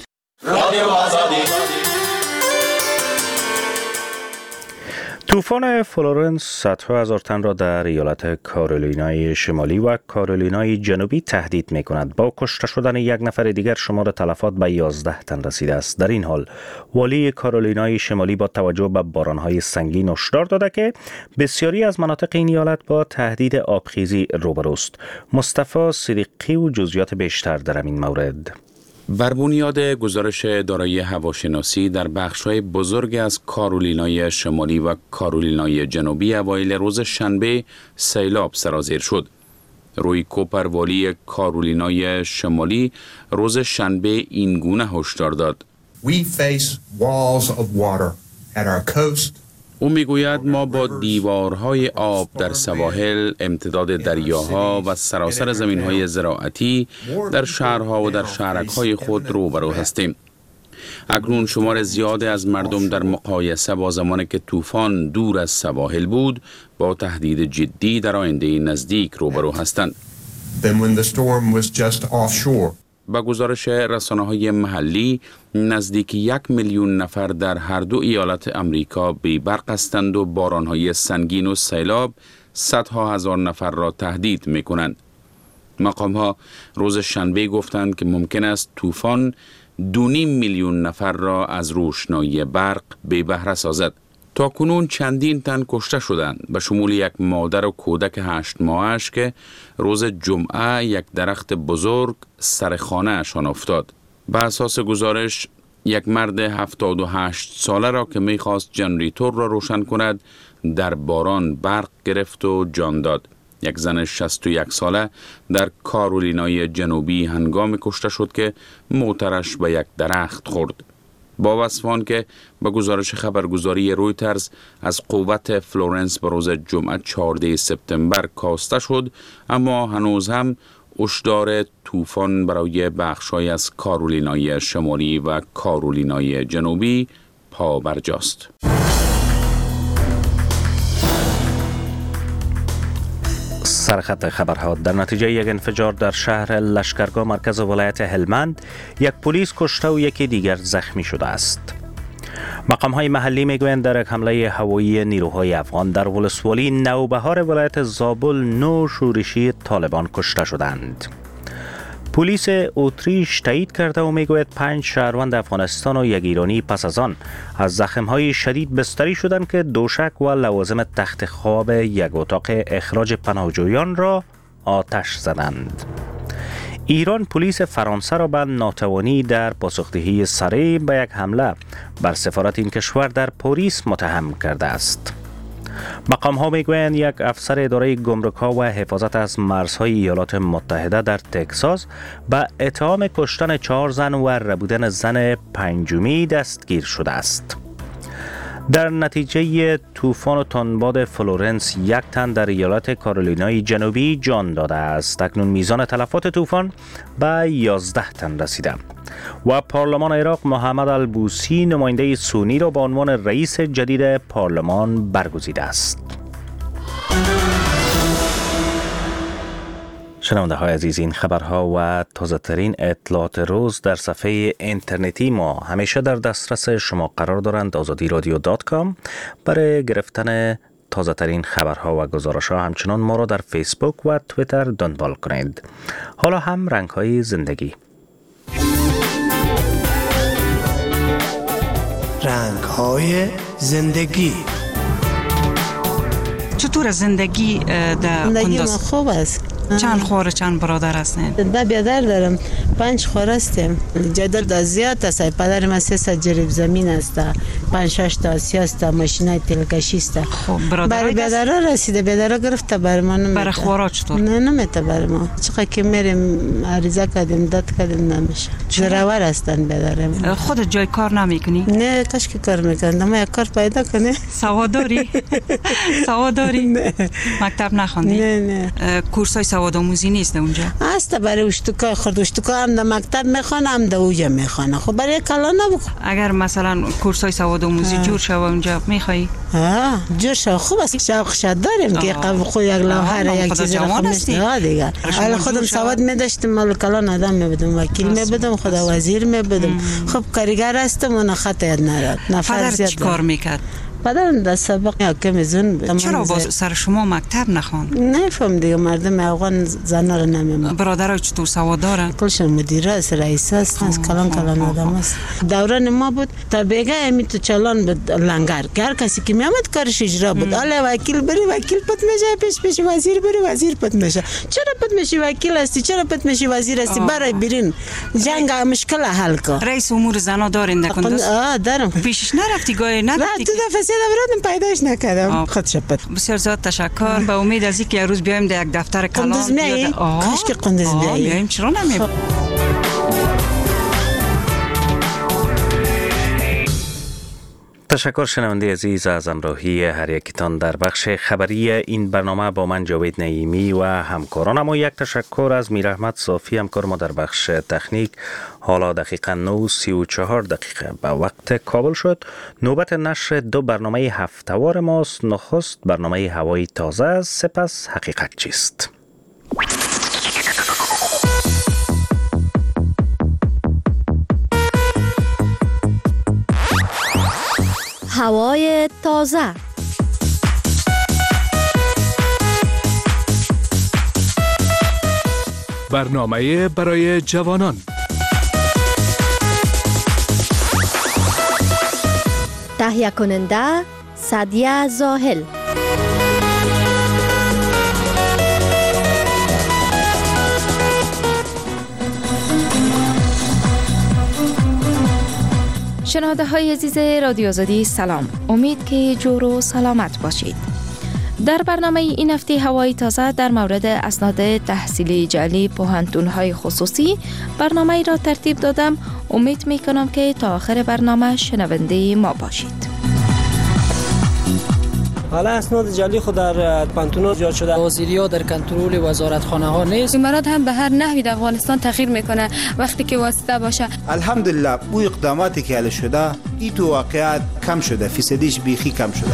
طوفان فلورنس صدها هزار تن را در ایالت کارولینای شمالی و کارولینای جنوبی تهدید می کند. با کشته شدن یک نفر دیگر شمار تلفات به یازده تن رسیده است. در این حال والی کارولینای شمالی با توجه به بارانهای سنگین هشدار داده که بسیاری از مناطق این ایالت با تهدید آبخیزی روبروست. مصطفی صدیقی و جزئیات بیشتر در این مورد. بر بنیاد گزارش دارای هواشناسی در بخش‌های بزرگ از کارولینای شمالی و کارولینای جنوبی اوایل روز شنبه سیلاب سرازیر شد. روی کوپر والی کارولینای شمالی روز شنبه این گونه هشدار داد: We face walls of water at our coast. او میگوید ما با دیوارهای آب در سواحل، امتداد دریاها و سراسر زمینهای زراعتی در شهرها و در شهرکهای خود روبرو هستیم. اکنون شمار زیاد از مردم در مقایسه با زمانی که طوفان دور از سواحل بود با تهدید جدی در آینده نزدیک روبرو هستند. با گزارش رسانه‌های محلی نزدیک یک میلیون نفر در هر دو ایالت امریکا بی برق هستند و باران‌های سنگین و سیلاب صدها هزار نفر را تهدید می‌کنند. مقام‌ها روز شنبه گفتند که ممکن است طوفان دو نیم میلیون نفر را از روشنایی برق بی بهره سازد. تا کنون چندین تن کشته شدند به شمول یک مادر و کودک هشت ماهش که روز جمعه یک درخت بزرگ سر خانه اشان افتاد. به اساس گزارش یک مرد هفتاد و هشت ساله را که میخواست جنریتور را روشن کند در باران برق گرفت و جان داد. یک زن شصت و یک ساله در کارولینای جنوبی هنگام کشته شد که موترش به یک درخت خورد. با وصفان که به گزارش خبرگزاری رویترز از قوت فلورنس به روز جمعه چهاردهم سپتامبر کاسته شد، اما هنوز هم هشدار طوفان برای بخش‌های از کارولینای شمالی و کارولینای جنوبی پا برجاست. سرخط خبرها: در نتیجه یک انفجار در شهر لشکرگاه مرکز ولایت هلمند یک پلیس کشته و یکی دیگر زخمی شده است. مقام‌های محلی میگویند در یک حمله هوایی نیروهای افغان در ولسوالی نوبهار ولایت زابل نو شورشی طالبان کشته شدند. پلیس اتریش تایید کرده و میگوید پنج شهروند افغانستان و یک ایرانی پس از آن از زخم‌های شدید بستری شدند که دوشک و لوازم تخت خواب یک اتاق اخراج پناهجویان را آتش زدند. ایران پلیس فرانسه را به ناتوانی در پاسخدهی سریع به یک حمله بر سفارت این کشور در پاریس متهم کرده است. مقام ها میگویند یک افسر اداره گمرک‌ها و حفاظت از مرزهای ایالات متحده در تگزاس به اتهام کشتن چهار زن و ربودن زن پنجمی دستگیر شده است. در نتیجه طوفان و تندباد فلورنس یک تن در ایالت کارولینای جنوبی جان داده است. اکنون میزان تلفات طوفان به یازده تن رسیده و پارلمان عراق محمد البوسی نماینده سونی را به عنوان رئیس جدید پارلمان برگزیده است. شنونده های عزیز، این خبرها و تازه ترین اطلاعات روز در صفحه اینترنتی ما همیشه در دسترس شما قرار دارند. آزادی رادیو دات کام. برای گرفتن تازه ترین خبرها و گزارش ها همچنان ما را در فیسبوک و تویتر دنبال کنید. حالا هم رنگ های زندگی. رنگ های زندگی. چطور زندگی در زندگی ما خوب است. چند خواهر چند برادر هستین؟ ده برادر دارم، پنج خواهر هستیم. جدول زیاد است. پدر من سه صد جریب زمین است، پنج شش تا آسیا است، ماشینای تلکشی است. خب برادر برای برادر رسیده، برادر گرفته بر ما نمیده. برای خواهر چطور؟ نه نمیته بر ما. چقدر که میریم عریضه کردیم داد کردیم نمیشه. زراور هستن برادرم. خود جای کار نمیکنی؟ نه کاش که کار میکردم. ما یک کار پیدا کنه. سواداری؟ سواداری؟ مکتب نخوندی؟ نه نه. کورسای سوادآموزی نیست اونجا؟ هست برای اشتکای خرد اشتکا هم در مکتب میخوانه هم در اوجا میخوانه. خب برای کلا نبکن. اگر مثلا کورسای سوادآموزی جور شوه اونجا میخوایی؟ ها جور شوه خوب است. شوق شد داریم که قبل خود یک لوحه یک چیزی را خود میشته دیگه. حالا خودم سواد میداشتم مال کلا آدم میبودم، وکیل میبودم، خدا وزیر میبودم. خب کارگر هستم و خط یاد نداد. پدر چی کار میکرد؟ پدرم در سابق حاکم زن بود. چرا باز سر شما مکتب نخوان؟ نفهم دیگه، مردم افغان زنا رو نمیمون. برادرها چطور سواداره؟ کلشون مدیر است، رئیس است، از کلان کلان آدم است. دوران ما بود تا بیگه امی تو چلان بود لنگر. هر کسی که میامد کارش اجرا بود. حالا وکیل بری وکیل پت میشه، پیش پیش وزیر بری وزیر پت میشه. چرا پت میشی وکیل هستی؟ چرا پت میشی وزیر هستی؟ برای برین جنگ مشکل حل کن. رئیس امور زنا دارین در کندوز؟ آه دارم. پیشش نرفتی گاهی نرفتی؟ دورادم پیداش نکردم. خود شپت. بسیار زیاد تشکر. به امید از اینکه روز بیایم در یک دفتر کلان. قندوز میایی؟ کاش که قندوز بیایی. بیایم چرا نمیایم؟ تشکر شنونده عزیز از همراهی هر یکتان در بخش خبری این برنامه. با من جاوید نعیمی و همکارانم و یک تشکر از میر احمد صافی همکار ما در بخش تکنیک. حالا دقیقا نه و سی و چهار دقیقه به وقت کابل شد. نوبت نشر دو برنامه هفته‌وار ماست. نخست برنامه هوای تازه، سپس حقیقت چیست. هوای تازه. برنامه برای جوانان. تهیه کننده سعدیه زاهل. شنونده های عزیز رادیو آزادی سلام، امید که جور و سلامت باشید. در برنامه این هفته هوای تازه در مورد اسناد تحصیلی جعلی پوهنتون‌های خصوصی برنامه را ترتیب دادم. امید می کنم که تا آخر برنامه شنونده ما باشید. حالا اسناد جعلی خود در پانتون‌ها زیاد شده. وزیریا در کنترل وزارتخانه ها نیست. امارات هم به هر نحوی در افغانستان تغییر میکنه وقتی که واسطه باشه. الحمدلله او اقداماتی که حل شده این تو واقعیت کم شده، فیصدیش بیخی کم شده.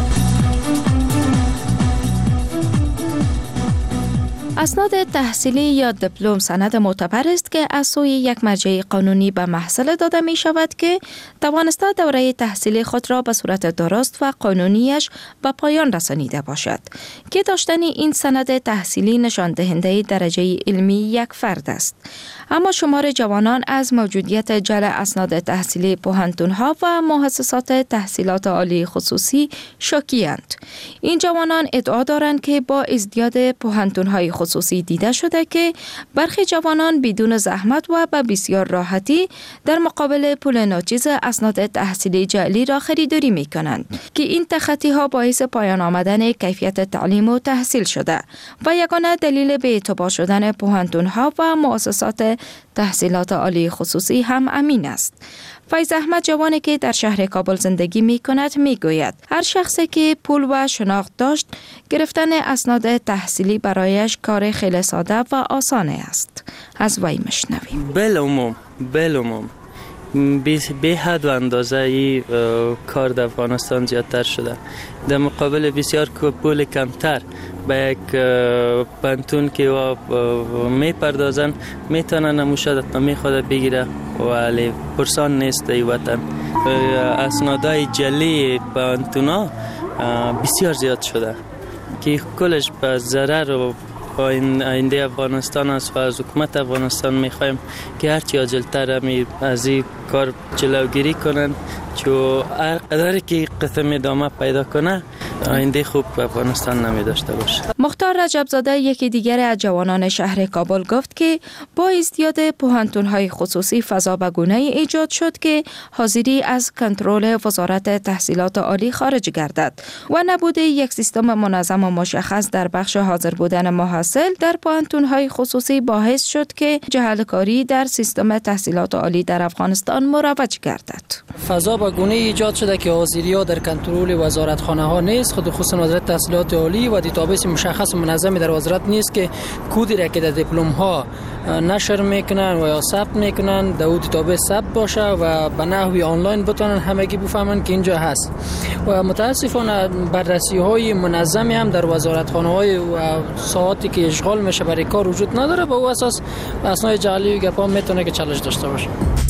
اسناد تحصیلی یا دیپلم سند معتبر است که از سوی یک مرجع قانونی به محصل داده می شود که توانسته دوره تحصیلی خود را به صورت درست و قانونیش به پایان رسانیده باشد که داشتن این سند تحصیلی نشان دهنده درجه علمی یک فرد است. اما شمار جوانان از موجودیت جعل اسناد تحصیلی پوهنتون‌ها و مؤسسات تحصیلات عالی خصوصی شاکی‌اند. این جوانان ادعا دارند که با ازدیاد پوهنتون‌های خصوصی دیده شده که برخی جوانان بدون زحمت و به بسیار راحتی در مقابل پول ناچیز اسناد تحصیلی جعلی را خریداری می‌کنند که این تخطی‌ها باعث پایان آمدن کیفیت تعلیم و تحصیل شده و یگانه دلیل به اعتبار شدن پوهنتون‌ها و مؤسسات تحصیلات عالی خصوصی هم امین است. فیض احمد جوانی که در شهر کابل زندگی می کند می گوید هر شخصی که پول و شناخت داشت گرفتن اسناد تحصیلی برایش کار خیلی ساده و آسانه است. از وی مشنویم. بالعموم بالعموم به حد و اندازه ای کار در افغانستان زیادتر شده. در مقابل بسیار پول کمتر به یک پانتون که می پردازن میتونن مشاهدتنامه خود بگیره ولی پرسان نیست ای وطن. اسنادهای جعلی پانتونا بسیار زیاد شده که کلش به ضرر و آینده افغانستان است و از حکومت افغانستان میخوایم که هرچی عاجلتر از این کار جلوگیری کنند چون هر قدری که قسم ادامه پیدا کنه آینده خوب به افغانستان نمی داشته باشه. مختار رجبزاده یکی دیگر از جوانان شهر کابل گفت که با ازدیاد پوهنتون‌های خصوصی فضا به گونه‌ای ایجاد شد که حاضری از کنترل وزارت تحصیلات عالی خارج گردد و نبود یک سیستم منظم و مشخص در بخش حاضر بودن محصل در پوهنتون‌های خصوصی باعث شد که جهلکاری در سیستم تحصیلات عالی در افغانستان مروج گردد. فضا به گونه‌ای ایجاد شده که حاضری‌ها در کنترل وزارتخانه‌ها نیست. خود خصوصا وزارت تحصیلات عالی و دیتابیس مشخص و منظمی در وزارت نیست که کودی را که در دیپلم ها نشر میکنن و یا ثبت میکنن در اون دیتابیس ثبت باشه و به نحوی آنلاین بتونن همگی بفهمن که اینجا هست. و متاسفانه بررسی های منظمی هم در وزارتخانه های و ساعاتی که اشغال میشه برای کار وجود نداره. به اون اساس اسناد جعلی و گپا میتونه که چالش داشته باشه.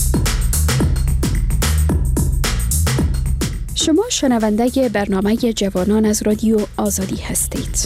شما شنونده برنامه جوانان از رادیو آزادی هستید.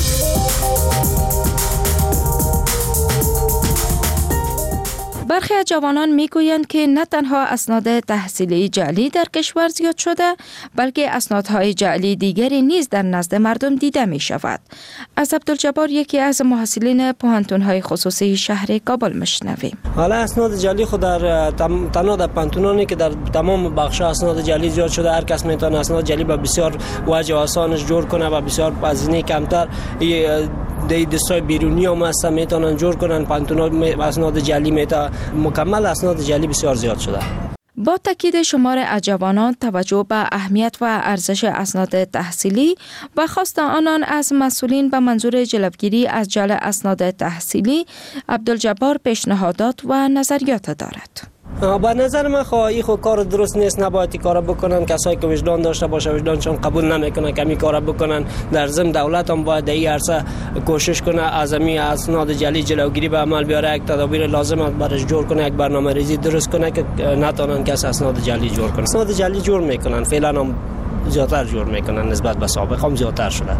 برخی از جوانان میگویند که نه تنها اسناد تحصیلی جعلی در کشور زیاد شده بلکه اسنادهای جعلی دیگری نیز در نزد مردم دیده می شود. از عبدالجبار یکی از محصلین پوهنتون‌های خصوصی شهر کابل مشنویم. حالا اسناد جعلی خود در تنها در پانتونانی که در تمام بخش‌ها اسناد جعلی زیاد شده. هر کس میتونه اسناد جعلی با بسیار وجه آسانش جور کنه و بسیار هزینه کمتر دی دستای بیرونی هم هست میتونن جور کنن. پانتونا اسناد جعلی میتا مکمل اسناد جعلی بسیار زیاد شده. با تاکید شمار از جوانان توجه به اهمیت و ارزش اسناد تحصیلی و خواست آنان از مسئولین به منظور جلوگیری از جعل اسناد تحصیلی، عبدالجبار پیشنهادات و نظریات دارد. با نظر من خواهی خود کار درست نیست، نباید کار بکنن. کسایی که وجدان داشته باشه وجدانشون قبول نمیکنه که می کار بکنن. در ضمن دولت هم باید در این عرصه کوشش کنه از این اسناد جعلی جلوگیری به عمل بیاره. یک تدابیر لازم است برش جور کنه، یک برنامه ریزی درست کنه که نتونن کس اسناد جعلی جور کنه. اسناد جعلی جور میکنن، فعلا هم زیادتر جور میکنن نسبت به سابق هم زیادتر شده.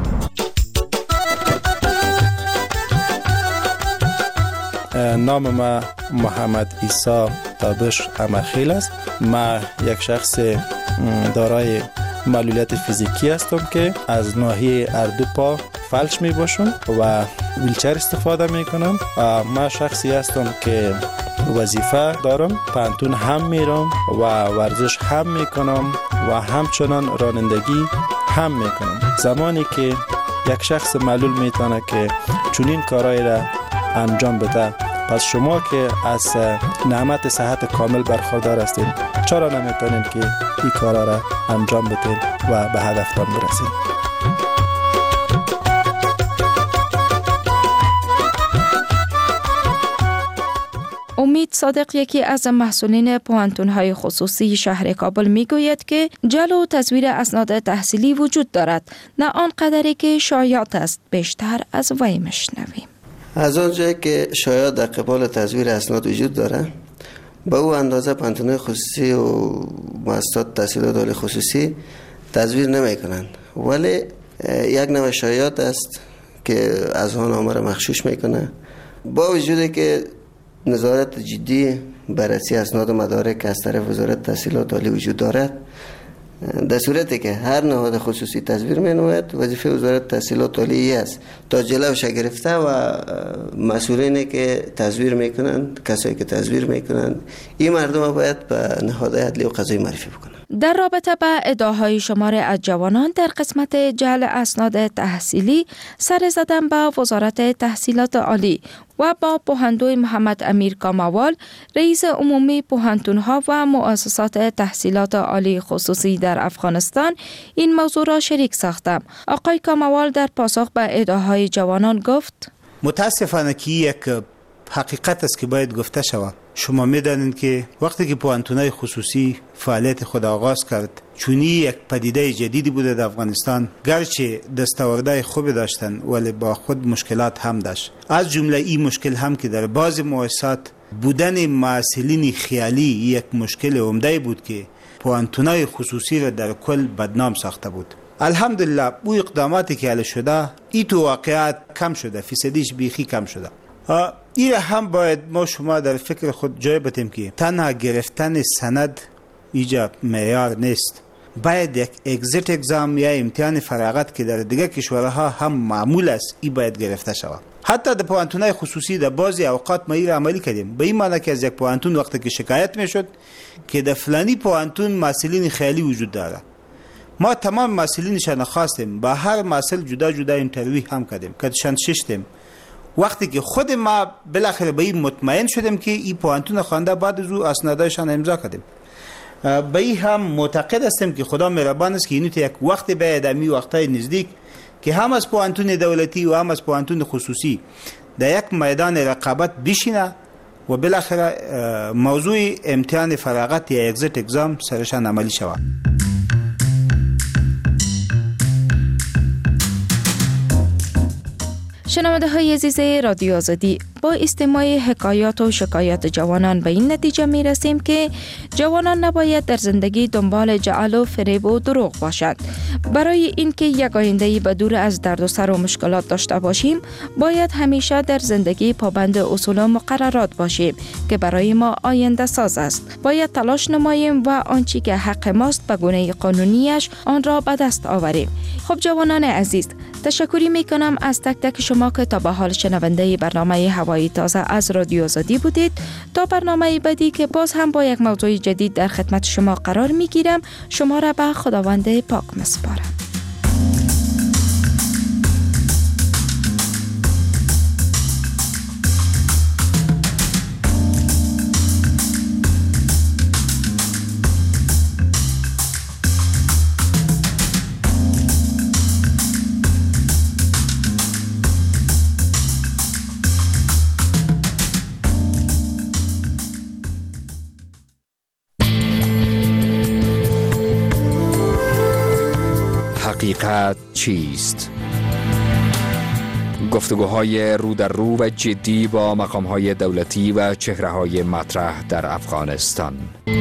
نام ما محمد عیسی تابش امرخیل است. ما یک شخص دارای معلولیت فیزیکی هستم که از ناحیه اردو پا فلج می باشم و ویلچر استفاده می کنم. من شخصی هستم که وظیفه دارم، پانتون هم میرم و ورزش هم می کنم و همچنان رانندگی هم می کنم. زمانی که یک شخص معلول میتونه که چنین کارایی را انجام بده، پس شما که از نعمت صحت کامل برخوردار هستید، چرا نمیتونید که این کارا را انجام بدید و به هدفتان برسید؟ امید صادق یکی از مسئولین پوهنتون‌های خصوصی شهر کابل میگوید که جلو تصویر اسناد تحصیلی وجود دارد، نه آنقدری که شایعات است. بیشتر از وی میشنویم. از آنجایی که شایعات در قبال تصویر اسناد وجود داره، به او اندازه پوهنتون‌های خصوصی و مؤسسات تحصیلات عالی خصوصی تصویر نمی‌کنند، ولی یک نوع شایعات است که از آن آمار مغشوش میکنه. با وجودی که نظارت جدی بررسی اسناد و مدارک از طرف وزارت تحصیلات عالی وجود دارد، در صورتی که هر نهاد خصوصی تصویر می‌نماید، وظیفه وزارت تحصیلات عالی است تا جلوش گرفته و مسئولینی که تصویر میکنند، کسایی که تصویر میکنند، این مردم باید به نهادهای عدلی و قضایی معرفی بکنند. در رابطه با ادعاهای شمار از جوانان در قسمت جعل اسناد تحصیلی، سر زدن با وزارت تحصیلات عالی و با پوهندوی محمد امیر کاموال، رئیس عمومی پوهنتون‌ها و مؤسسات تحصیلات عالی خصوصی در افغانستان، این موضوع را شریک ساختم. آقای کاموال در پاسخ به ادعاهای جوانان گفت: متاسفانه که یک حقیقت است که باید گفته شود. شما میدانید که وقتی که پوهنتون‌های خصوصی فعالیت خود آغاز کرد، چونی یک پدیده جدیدی بوده در افغانستان، گرچه دستاوردهای خوبی داشتن ولی با خود مشکلات هم داشت. از جمله این مشکل هم که در بعضی مؤسسات بودن معسلین خیالی یک مشکل عمده بود که پوهنتون‌های خصوصی را در کل بدنام ساخته بود. الحمدلله او اقداماتی که علی شده، این تو واقعیت کم شده، فیصدیش بیخی کم شده. این هم باید ما شما در فکر خود جای بتیم که تنها گرفتن سند ایجا معیار نیست. باید یک اگزیت اگزام یا امتحان فراغت که در دیگر کشورها هم معمول است، این باید گرفته شود. حتی در پوهنتون‌های خصوصی در بعضی اوقات ما این را عملی کردیم، به این معنی که از یک پوهنتون وقتی که شکایت میشد که در فلانی پوهنتون مسئولین خیالی وجود داره، ما تمام مسئولینشان خواستیم، با هر مسئول جدا جدا اینترویو هم کردیم، کدشان ششتیم. وقتی که خود ما بالاخره به این مطمئن شدیم که این پوهنتون خوانده، بعد از او اسنادایشان امضا کردیم. به این هم معتقد هستیم که خدا مهربان است که اینو یک وقت باید امی وقتای نزدیک که هم از پوهنتون دولتی و هم از پوهنتون خصوصی در یک میدان رقابت بشینه و بالاخره موضوع امتحان فراغت یا اگزیت اگزام سرشان عملی شود. شنونده های عزیز رادیو آزادی، با استماع حکایات و شکایات جوانان به این نتیجه می رسیم که جوانان نباید در زندگی دنبال جعل و فریب و دروغ باشند. برای اینکه یک آینده به دور از دردسر و مشکلات داشته باشیم، باید همیشه در زندگی پابند اصول و مقررات باشیم که برای ما آینده ساز است. باید تلاش نماییم و آنچه که حق ماست به گونه قانونیش آن را به دست آوریم. خب جوانان عزیز، تشکری می کنم از تک تک شما که تا به حال شنونده برنامه هوایی تازه از رادیو آزادی بودید. تا برنامه بعدی که باز هم با یک موضوع جدید در خدمت شما قرار می گیرم، شما را به خداوند پاک می‌سپارم. حقیقت چیست؟ گفتگوهای رو در رو و جدی با مقام‌های دولتی و چهره‌های مطرح در افغانستان.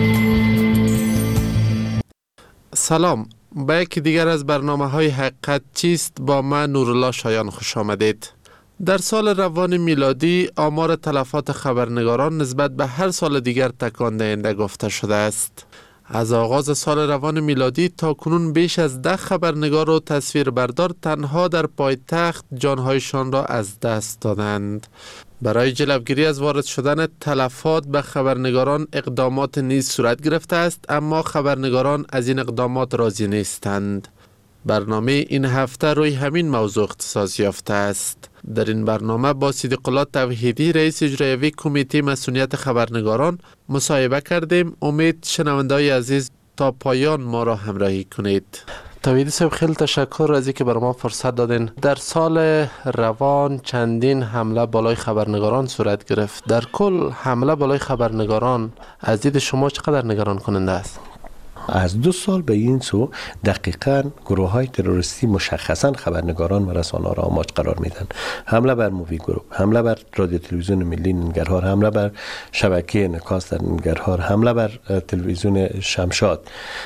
سلام، به یکی دیگر از برنامه‌های حقیقت چیست با من نورالله شایان خوش آمدید. در سال روان میلادی آمار تلفات خبرنگاران نسبت به هر سال دیگر تکان دهنده گفته شده است. از آغاز سال روان میلادی تا کنون بیش از ده خبرنگار و تصویربردار تنها در پایتخت جانهایشان را از دست دادند. برای جلوگیری از وارد شدن تلفات به خبرنگاران اقدامات نیز صورت گرفته است، اما خبرنگاران از این اقدامات راضی نیستند. برنامه این هفته روی همین موضوع اختصاص یافته است. در این برنامه با صدیقالله توحیدی رئیس اجرایی کمیته مسئولیت خبرنگاران مصاحبه کردیم. امید شنونده‌های عزیز تا پایان ما را همراهی کنید. توحیدی صاحب خیلی تشکر از اینکه برای ما فرصت دادین. در سال روان چندین حمله بالای خبرنگاران صورت گرفت. در کل حمله بالای خبرنگاران از دید شما چقدر نگران کننده است؟ از دو سال به این سو دقیقاً گروه های تروریستی مشخصاً خبرنگاران و رسانه‌ها را آماج قرار میدن. حمله بر مووی گروپ، حمله بر رادیو تلویزیون ملی ننگرهار، حمله بر شبکه انعکاس در ننگرهار، حمله بر تلویزیون شمشاد،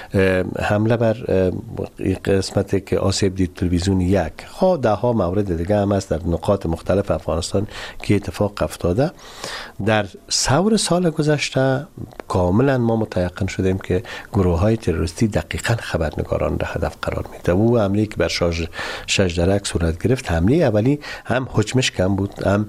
حمله بر قسمتی که آسیب دید تلویزیون یک. ها ده ها مورد دیگه هم است در نقاط مختلف افغانستان که اتفاق افتاده. در سور سال گذشته کاملا ما متيقن شدیم که گروه های تروریستی دقیقاً خبرنگاران را هدف قرار میده. او حمله که بر شاج شجرک صورت گرفت، حمله اولی هم حجمش کم بود، هم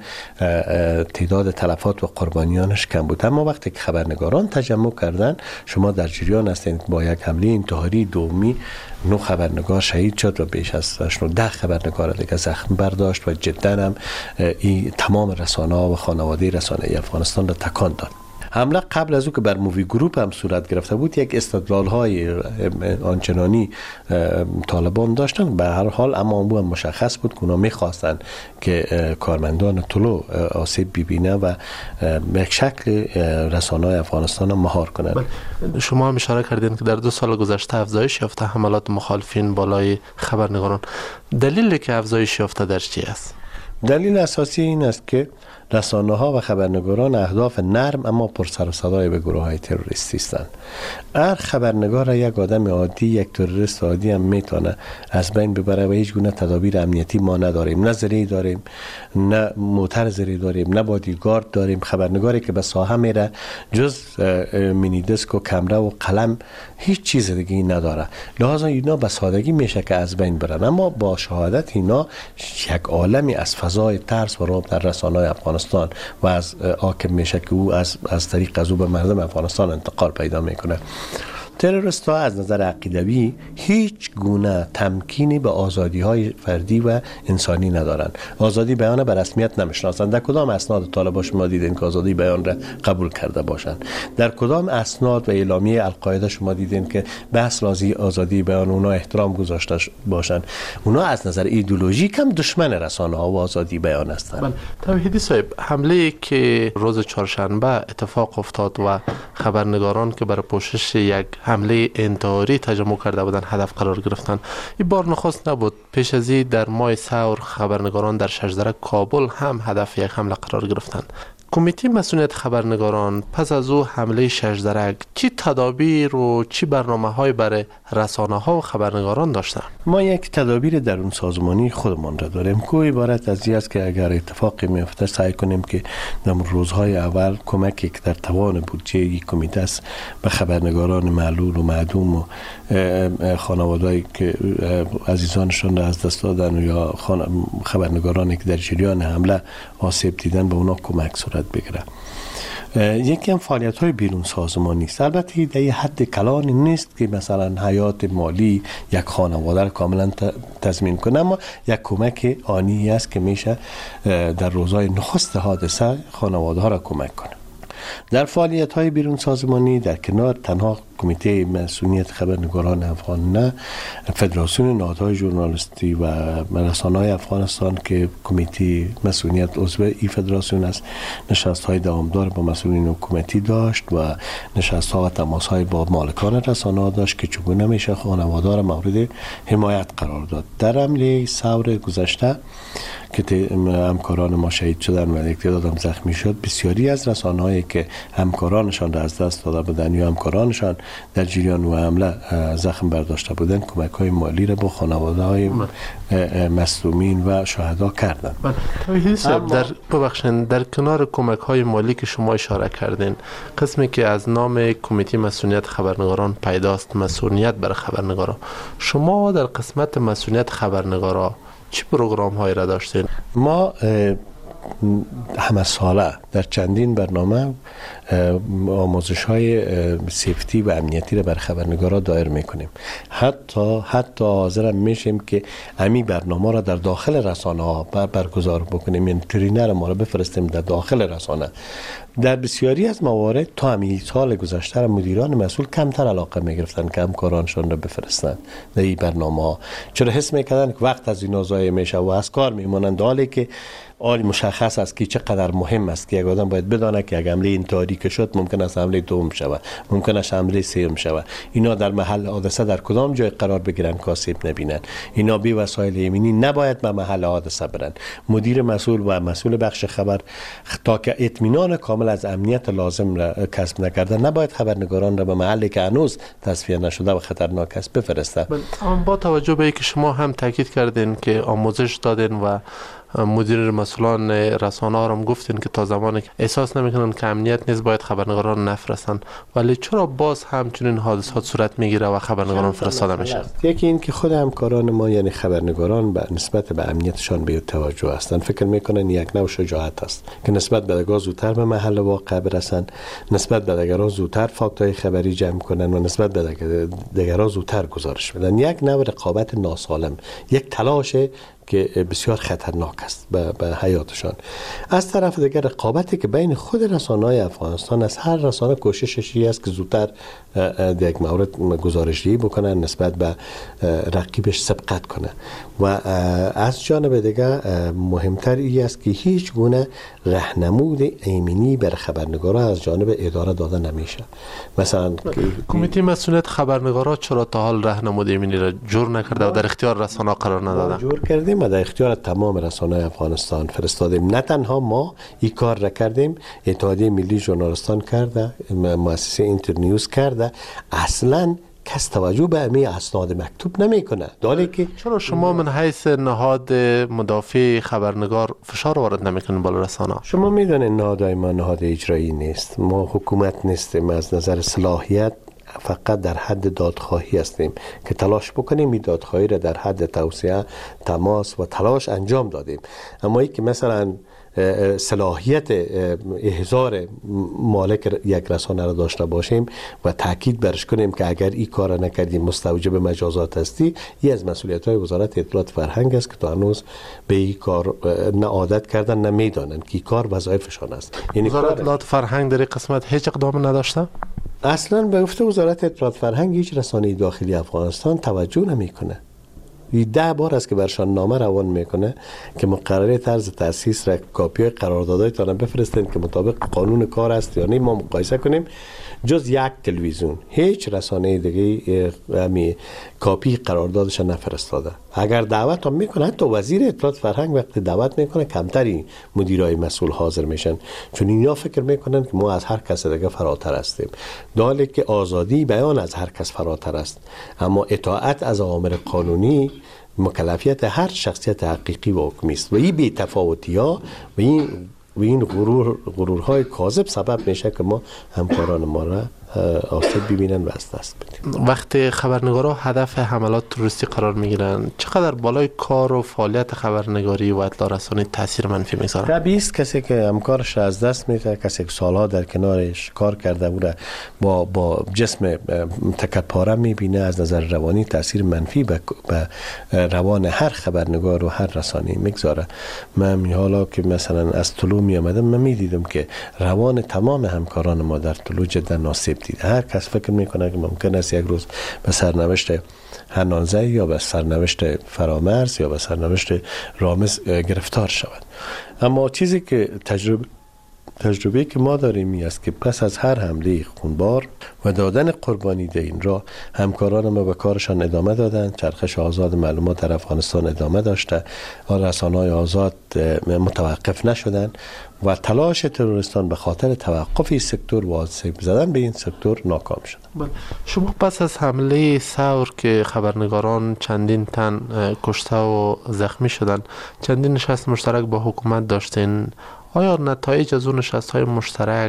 تعداد تلفات و قربانیانش کم بود، اما وقتی که خبرنگاران تجمع کردن، شما در جریان هستید با یک حمله انتحاری دومی نو خبرنگار شهید شد و بیش از ده خبرنگار دیگه زخم برداشت و جدا هم این تمام رسانه‌ها و خانواده رسانه‌ای افغانستان را تکان داد. حمله قبل از او که بر مووی گروپ هم صورت گرفته بود، یک استدلال های آنچنانی طالبان داشتن به هر حال، اما اون هم مشخص بود که اونا میخواستن که کارمندان طلوع آسیب ببینه و به شکل رسانه‌های افغانستان هم مهار کنن. شما هم اشاره کردین که در دو سال گذشته افزایش یافته حملات مخالفین بالای خبرنگاران. دلیلی که افزایش یافته در چی است؟ دلیل اساسی این است که رسانه‌ها و خبرنگاران اهداف نرم اما پر سر و صدای به گروه‌های تروریستی هستند. هر خبرنگار یک آدم عادی، یک تروریست عادی هم میتونه از بین ببره و هیچ گونه تدابیر امنیتی ما نداریم. نه زری داریم، نه موتر زری داریم، نه بادیگارد داریم. خبرنگاری که به ساحه میره جز مینی دیسک و کامرا و قلم هیچ چیز دیگه نداره. لحاظا اینا به سادگی میشه که از بین برن، اما با شهادت اینا یک عالمی از فضای ترس و رعب در رسانه‌های افغانستان و از حاکم میشه که او از از طریق از او به مردم افغانستان انتقال پیدا میکنه. تروریست ها از نظر عقیدوی هیچ گونه تمکینی به آزادی های فردی و انسانی ندارند. آزادی بیان به رسمیت نمیشناسند. در کدام اسناد طالبان شما دیدین که آزادی بیان را قبول کرده باشند؟ در کدام اسناد و اعلامیه القاعده شما دیدین که بحث رازی آزادی بیان اونا احترام گذاشته باشند؟ اونا از نظر ایدئولوژیک هم دشمن رسانه ها و آزادی بیان هستند. توحیدی صاحب، حمله که روز چهارشنبه اتفاق افتاد و خبرنگاران که برای پوشش یک حمله انتحاری تجمع کرده بودن هدف قرار گرفتن، این بار نخست نبود. پیش از این در ماه ثور خبرنگاران در شجرک کابل هم هدف یک حمله قرار گرفتن. کمیته مسئولیت خبرنگاران پس از او حمله شجرک چی تدابیر و چی برنامه‌های برای رسانه‌ها و خبرنگاران داشتن؟ ما یک تدابیر درون سازمانی خودمان را داریم که عبارت از این است که اگر اتفاقی میفته سعی کنیم که در روزهای اول کمکی که در توان بودجه یک کمیته است به خبرنگاران معلول و معدوم و خانواده‌ای که عزیزانشان را از دست دادن یا خبرنگارانی که در جریان حمله آسیب دیدن به اونا کمک صورت بگیره. یکی هم فعالیت های بیرون سازمانی است. البته در حد کلانی نیست که مثلا حیات مالی یک خانواده را کاملا تضمین کنه، اما یک کمک آنی است که میشه در روزهای نخست حادثه خانواده ها را کمک کنه. در فعالیت های بیرون سازمانی در کنار تنها کمیته مسئولیت خبرنگاران افغان، نه فدراسیون نهادهای ژورنالیستی و رسانه‌های افغانستان که کمیته مسئولیت عضو این فدراسیون است، نشست های دوامدار با مسئولین حکومتی داشت و نشست ها و تماس های با مالکان رسانه‌ها داشت که چگونه میشه خانواده را مورد حمایت قرار داد. در حمله ثور گذشته که همکاران ما شهید شدن و یک تعداد هم زخمی شد، بسیاری از رسانه‌هایی که همکارانشان را از دست داده بودند یا همکارانشان در جریان و حمله زخم برداشته بودند کمک های مالی را با خانواده های مصدومین و شهدا کردند. توحیدی صاحب، در ببخشید در کنار کمک های مالی که شما اشاره کردین، قسمی که از نام کمیته مسئولیت خبرنگاران پیداست، مسئولیت بر خبرنگاران، شما در قسمت مسئولیت خبرنگاران چه پروگرام هایی را داشتین؟ ما همه ساله در چندین برنامه آموزش های سیفتی و امنیتی را بر خبرنگارا دایر میکنیم. حتی حتی حاضر میشیم که امی برنامه را در داخل رسانه ها برگزار بکنیم، یعنی ترینر ما را بفرستیم در داخل رسانه. در بسیاری از موارد تا همین سال گذشته را مدیران مسئول کمتر علاقه میگرفتن که همکارانشان را بفرستند در این برنامه ها، چرا حس میکردن که وقت از اینا ضایع میشه و از کار میمونند، حالی که آل مشخص است که چقدر مهم است که یک آدم باید بدانه که یک حمله انتحاری که شد ممکن است حمله دوم شود، ممکن است حمله سوم شود. اینا در محل حادثه در کدام جای قرار بگیرن کاسب نبینن، اینا بی وسایل ایمنی نباید به محل حادثه برن. مدیر مسئول و مسئول بخش خبر تا که اطمینان کامل از امنیت لازم را کسب نکرده نباید خبرنگاران را به محلی که هنوز تصفیه نشده و خطرناک است بفرسته. با توجه به اینکه شما هم تاکید کردین که آموزش دادین و مدیر مسئولان رسانه ها هم گفتین که تا زمانی که احساس نمیکنن که امنیت نیست باید خبرنگاران نفرستن، ولی چرا باز همچنین حادثات صورت میگیره و خبرنگاران فرستاده میشن؟ یکی این که خود همکاران ما یعنی خبرنگاران به نسبت به امنیتشان بی توجه هستند، فکر میکنن یک نوع شجاعت است که نسبت به دیگران زودتر به محل واقع برسن، نسبت به دیگران زودتر فاکت‌های خبری جمع کنن و نسبت به دیگران زودتر گزارش بدن. یک نوع رقابت ناسالم، یک تلاش که بسیار خطرناک است به, به حیاتشان. از طرف دیگر رقابتی که بین خود رسانه‌های افغانستان است، هر رسانه کوششی است که زودتر یک مورد گزارشی بکنه نسبت به رقیبش سبقت کنه و از جانب دیگر مهمتر این است که هیچ گونه راهنمود ایمنی بر خبرنگارا از جانب اداره داده نمیشه. مثلا کمیته مسئولیت خبرنگارا چرا تا حال راهنمود ایمنی را جور نکرده و در اختیار رسانه قرار نداده؟ جور کردیم و در اختیار تمام رسانه‌های افغانستان فرستادیم. نه تنها ما این کار را کردیم، اتحادیه ملی ژورنالیستان کرده، مؤسسه اینترنیوز کرده، اصلا کس توجه به امی اسناد مکتوب نمیکنه. دالی که چرا شما من حیث نهاد مدافع خبرنگار فشار وارد نمیکنین بالا رسانه؟ شما میدونید نهادهای ما نهاد اجرایی نیست، ما حکومت نیستیم، از نظر صلاحیت فقط در حد دادخواهی هستیم که تلاش بکنیم این دادخواهی را در حد توصیه، تماس و تلاش انجام دادیم. اما ای که مثلا صلاحیت احضار مالک یک رسانه را داشته باشیم و تاکید برش کنیم که اگر این کار را نکردیم مستوجب مجازات هستی، این از مسئولیت‌های وزارت اطلاعات فرهنگ است که تا هنوز به این کار نه عادت کردن نه میدانند که این کار وظایفشان است. یعنی وزارت اطلاعات فرهنگ در این قسمت هیچ اقدام نداشته؟ اصلا به گفته وزارت اطلاعات فرهنگ هیچ رسانه داخلی افغانستان توجه نمیکنه. ده بار است که برشان نامه روان میکنه که مقرره طرز تاسیس را کاپی های قراردادهای تان بفرستین که مطابق قانون کار است یا نه، ما مقایسه کنیم. جز یک تلویزیون هیچ رسانه دیگه همی کاپی قراردادش نفرستاده. اگر دعوت هم میکنه، حتی وزیر اطلاعات فرهنگ وقتی دعوت میکنه کمتری مدیرای مسئول حاضر میشن، چون اینا فکر میکنن که ما از هر کس دیگه فراتر هستیم، در حالی که آزادی بیان از هر کس فراتر است، اما اطاعت از اوامر قانونی مکلفیت هر شخصیت حقیقی و حکمی است و این بی‌تفاوتی ها و این و این غرور غرورهای کاذب سبب میشه که ما همکاران ما را آسیب ببینن و از دست بدیم. وقتی خبرنگارا هدف حملات تروریستی قرار میگیرن، چقدر بالای کار و فعالیت خبرنگاری و اطلاع رسانی تاثیر منفی میذاره؟ طبیعی است کسی که همکارش از دست میده، کسی که سالها در کنارش کار کرده و با با جسم تکپاره میبینه، از نظر روانی تاثیر منفی به روان هر خبرنگار و هر رسانه‌ای میگذاره. من حالا که مثلا از طلوع می آمدم، من میدیدم که روان تمام همکاران ما در طلوع جدا ناسیب دیده. هر کس فکر میکنه که ممکن است یک روز به سرنوشت حنانزه یا به سرنوشت فرامرز یا به سرنوشت رامز گرفتار شود. اما چیزی که تجربه تجربه که ما داریم این است که پس از هر حمله خونبار و دادن قربانی در این راه، همکاران ما به کارشان ادامه دادند. چرخش آزاد معلومات در افغانستان ادامه داشته و رسانه‌های آزاد متوقف نشدند و تلاش تروریستان به خاطر توقف این سکتور و آسیب زدن به این سکتور ناکام شد. شما پس از حمله ثور که خبرنگاران چندین تن کشته و زخمی شدن، چندین نشست مشترک با حکومت داشتین، آیا نتایج از اون نشست‌های مشترک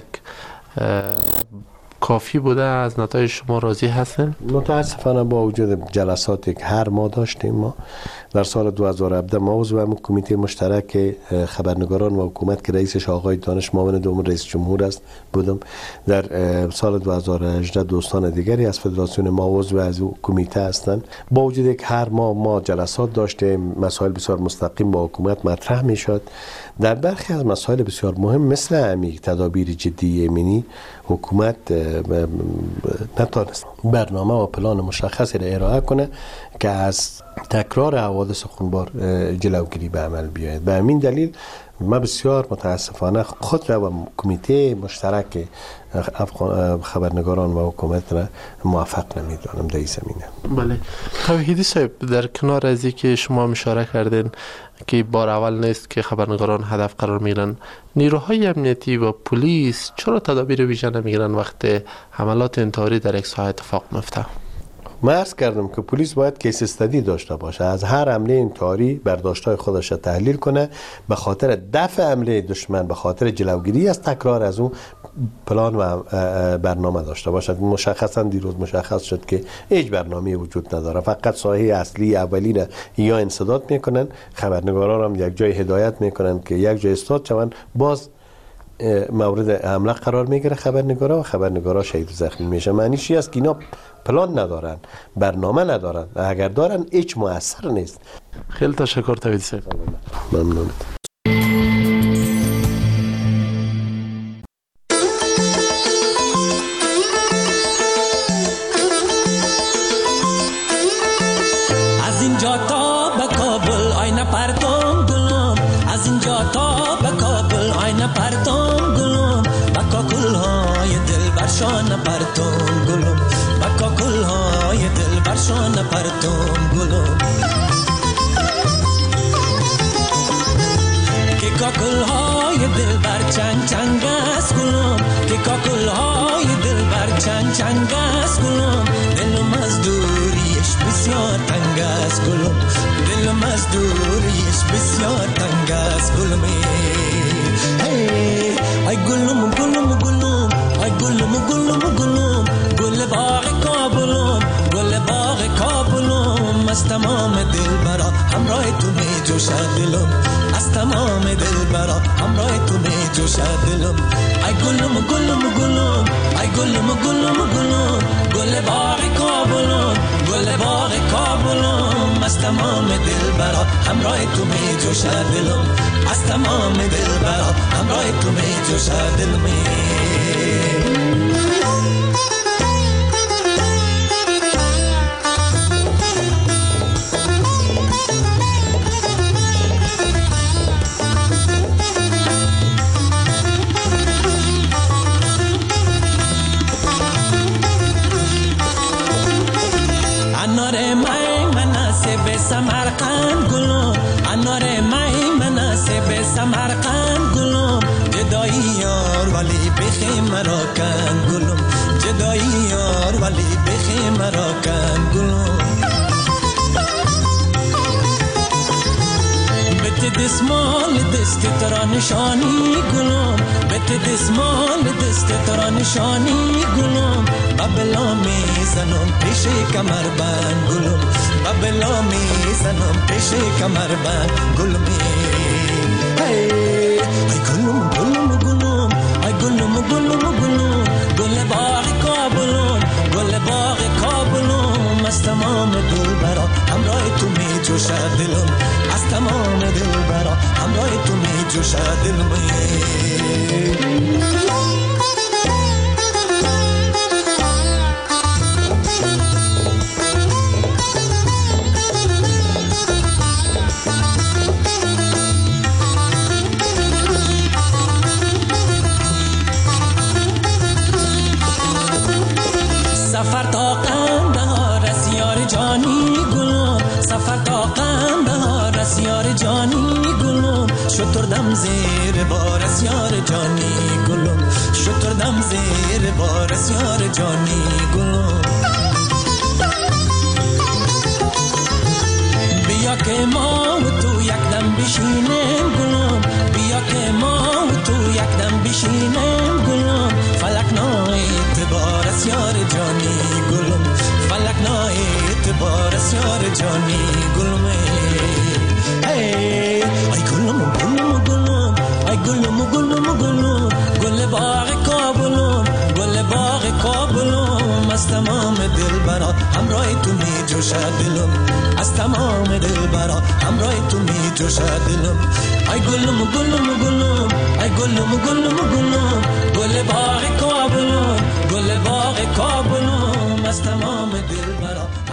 کافی بوده؟ از نتایج شما راضی هستین؟ متاسفانه با وجود جلساتی که هر ماه داشتیم، ما در سال دو هزار و هفده ما عضو هم کمیته مشترک خبرنگاران و حکومت که رئیسش آقای دانش معاون دوم رئیس جمهور است بودم. در سال دو هزار و هجده دوستان دیگری از فدراسیون ما عضو از کمیته هستند. با وجود که هر ماه ما جلسات داشتیم، مسائل بسیار مستقیم با حکومت مطرح میشد. در برخی از مسائل بسیار مهم مثل عمیق تدابیر جدی امنی، حکومت نتونست برنامه و پلان مشخصی را ارائه کنه که از تکرار حوادث خونبار جلوگیری به عمل بیاید. به همین دلیل ما بسیار متاسفانه خود را و کمیته مشترک خبرنگاران و حکومت را موفق نمیدانم در این زمینه. بله توحیدی صاحب، در کنار از که شما اشاره کردین که بار اول نیست که خبرنگاران هدف قرار میگیرن، نیروهای امنیتی و پلیس چرا تدابیر ویژه نمیگیرن وقتی حملات انتحاری در یک ساحه اتفاق میفته؟ من عرض کردم که پلیس باید کیس استادی داشته باشه، از هر حمله انتحاری برداشت‌های خودش را تحلیل کنه، به خاطر دفع حمله دشمن، به خاطر جلوگیری از تکرار از اون پلان و برنامه داشته باشد. مشخصا دیروز مشخص شد که هیچ برنامه‌ای وجود نداره، فقط ساحه اصلی اولی را یا انسداد میکنن، خبرنگاران هم یک جای هدایت میکنن که یک جای استاد شوند، باز مورد حمله قرار میگیره خبرنگارا و خبرنگارا شهید و زخمی میشه. معنیش این است که اینا پلان ندارن، برنامه ندارن، اگر دارن هیچ مؤثر نیست. خیلی تشکر توحیدی صاحب. ممنون. از اینجا تا به کابل آینه پرتم گلم، از اینجا تا به کابل آینه پرتم گلم، با کاکل های دل برشان پرتم گلم، با کاکل های دل برشان پرتم گلم، که کاکل های دل بر چنگ چنگ است گلم، که کاکل های دل بر چنگ چنگ است گلم، دلم از دوریش بسیار تنگ است گلم، دلم از دوریش بسیار تنگ است گلم. ای گلم گلم گلم، ای گلم گلم گلم، گل باغ کابلم، گل باغ کابلم، از تمام دل برا همراه تو می جوشد دلم، از تمام دل برا همراه تو می جوشد دلم. ای گلم گلم گلم، ای گلم گلم گلم، گل باغ کابلم، گل باغ کابلم، از تمام دل برا همراه تو می جوشد دلم، از تمام دل برا همراه تو می جوشد دلم. انار مای مناسب سمرقند گلم، انار مای مناسب سمرقند گلم، جدایی یار ولی بخی مرا کن گلم، جدایی یار ولی بخی مرا کن گلم. بت دسمال دست ترا نشانی گلم، بت دسمال دست ترا نشانی گلم، بابلا می زنم پیش کمر بند گلم، بابلا می زنم پیش کمر بند گلم. ای گلم گلم گلم، ای گلم گلم گلم، گل باغ کابلم، گل باغ کابلم، از تمام دل برا همراه تو می جوشد دلم، از تمام دل برا همراه تو می جوشد دلم. زیر بارس یار جانی گلم بیا که ما و تو یک دم بشینیم گلم بیا که ما و تو یک دم بشینیم گلم فلک نای اعتبار یار جانی گلم فلک نای اعتبار یار جانی گلم ای ای گلم گلم گلم ای گلم گلم گلم گل باغ کابلم گل باغ کابلم از تمام دل برا همراه تو می جوشه دلم از تمام دل برا همراه تو می جوشه دلم ای گلم گلم گلم ای گلم گلم گلم گل باغ کابلم گل باغ کابلم از تمام دل برا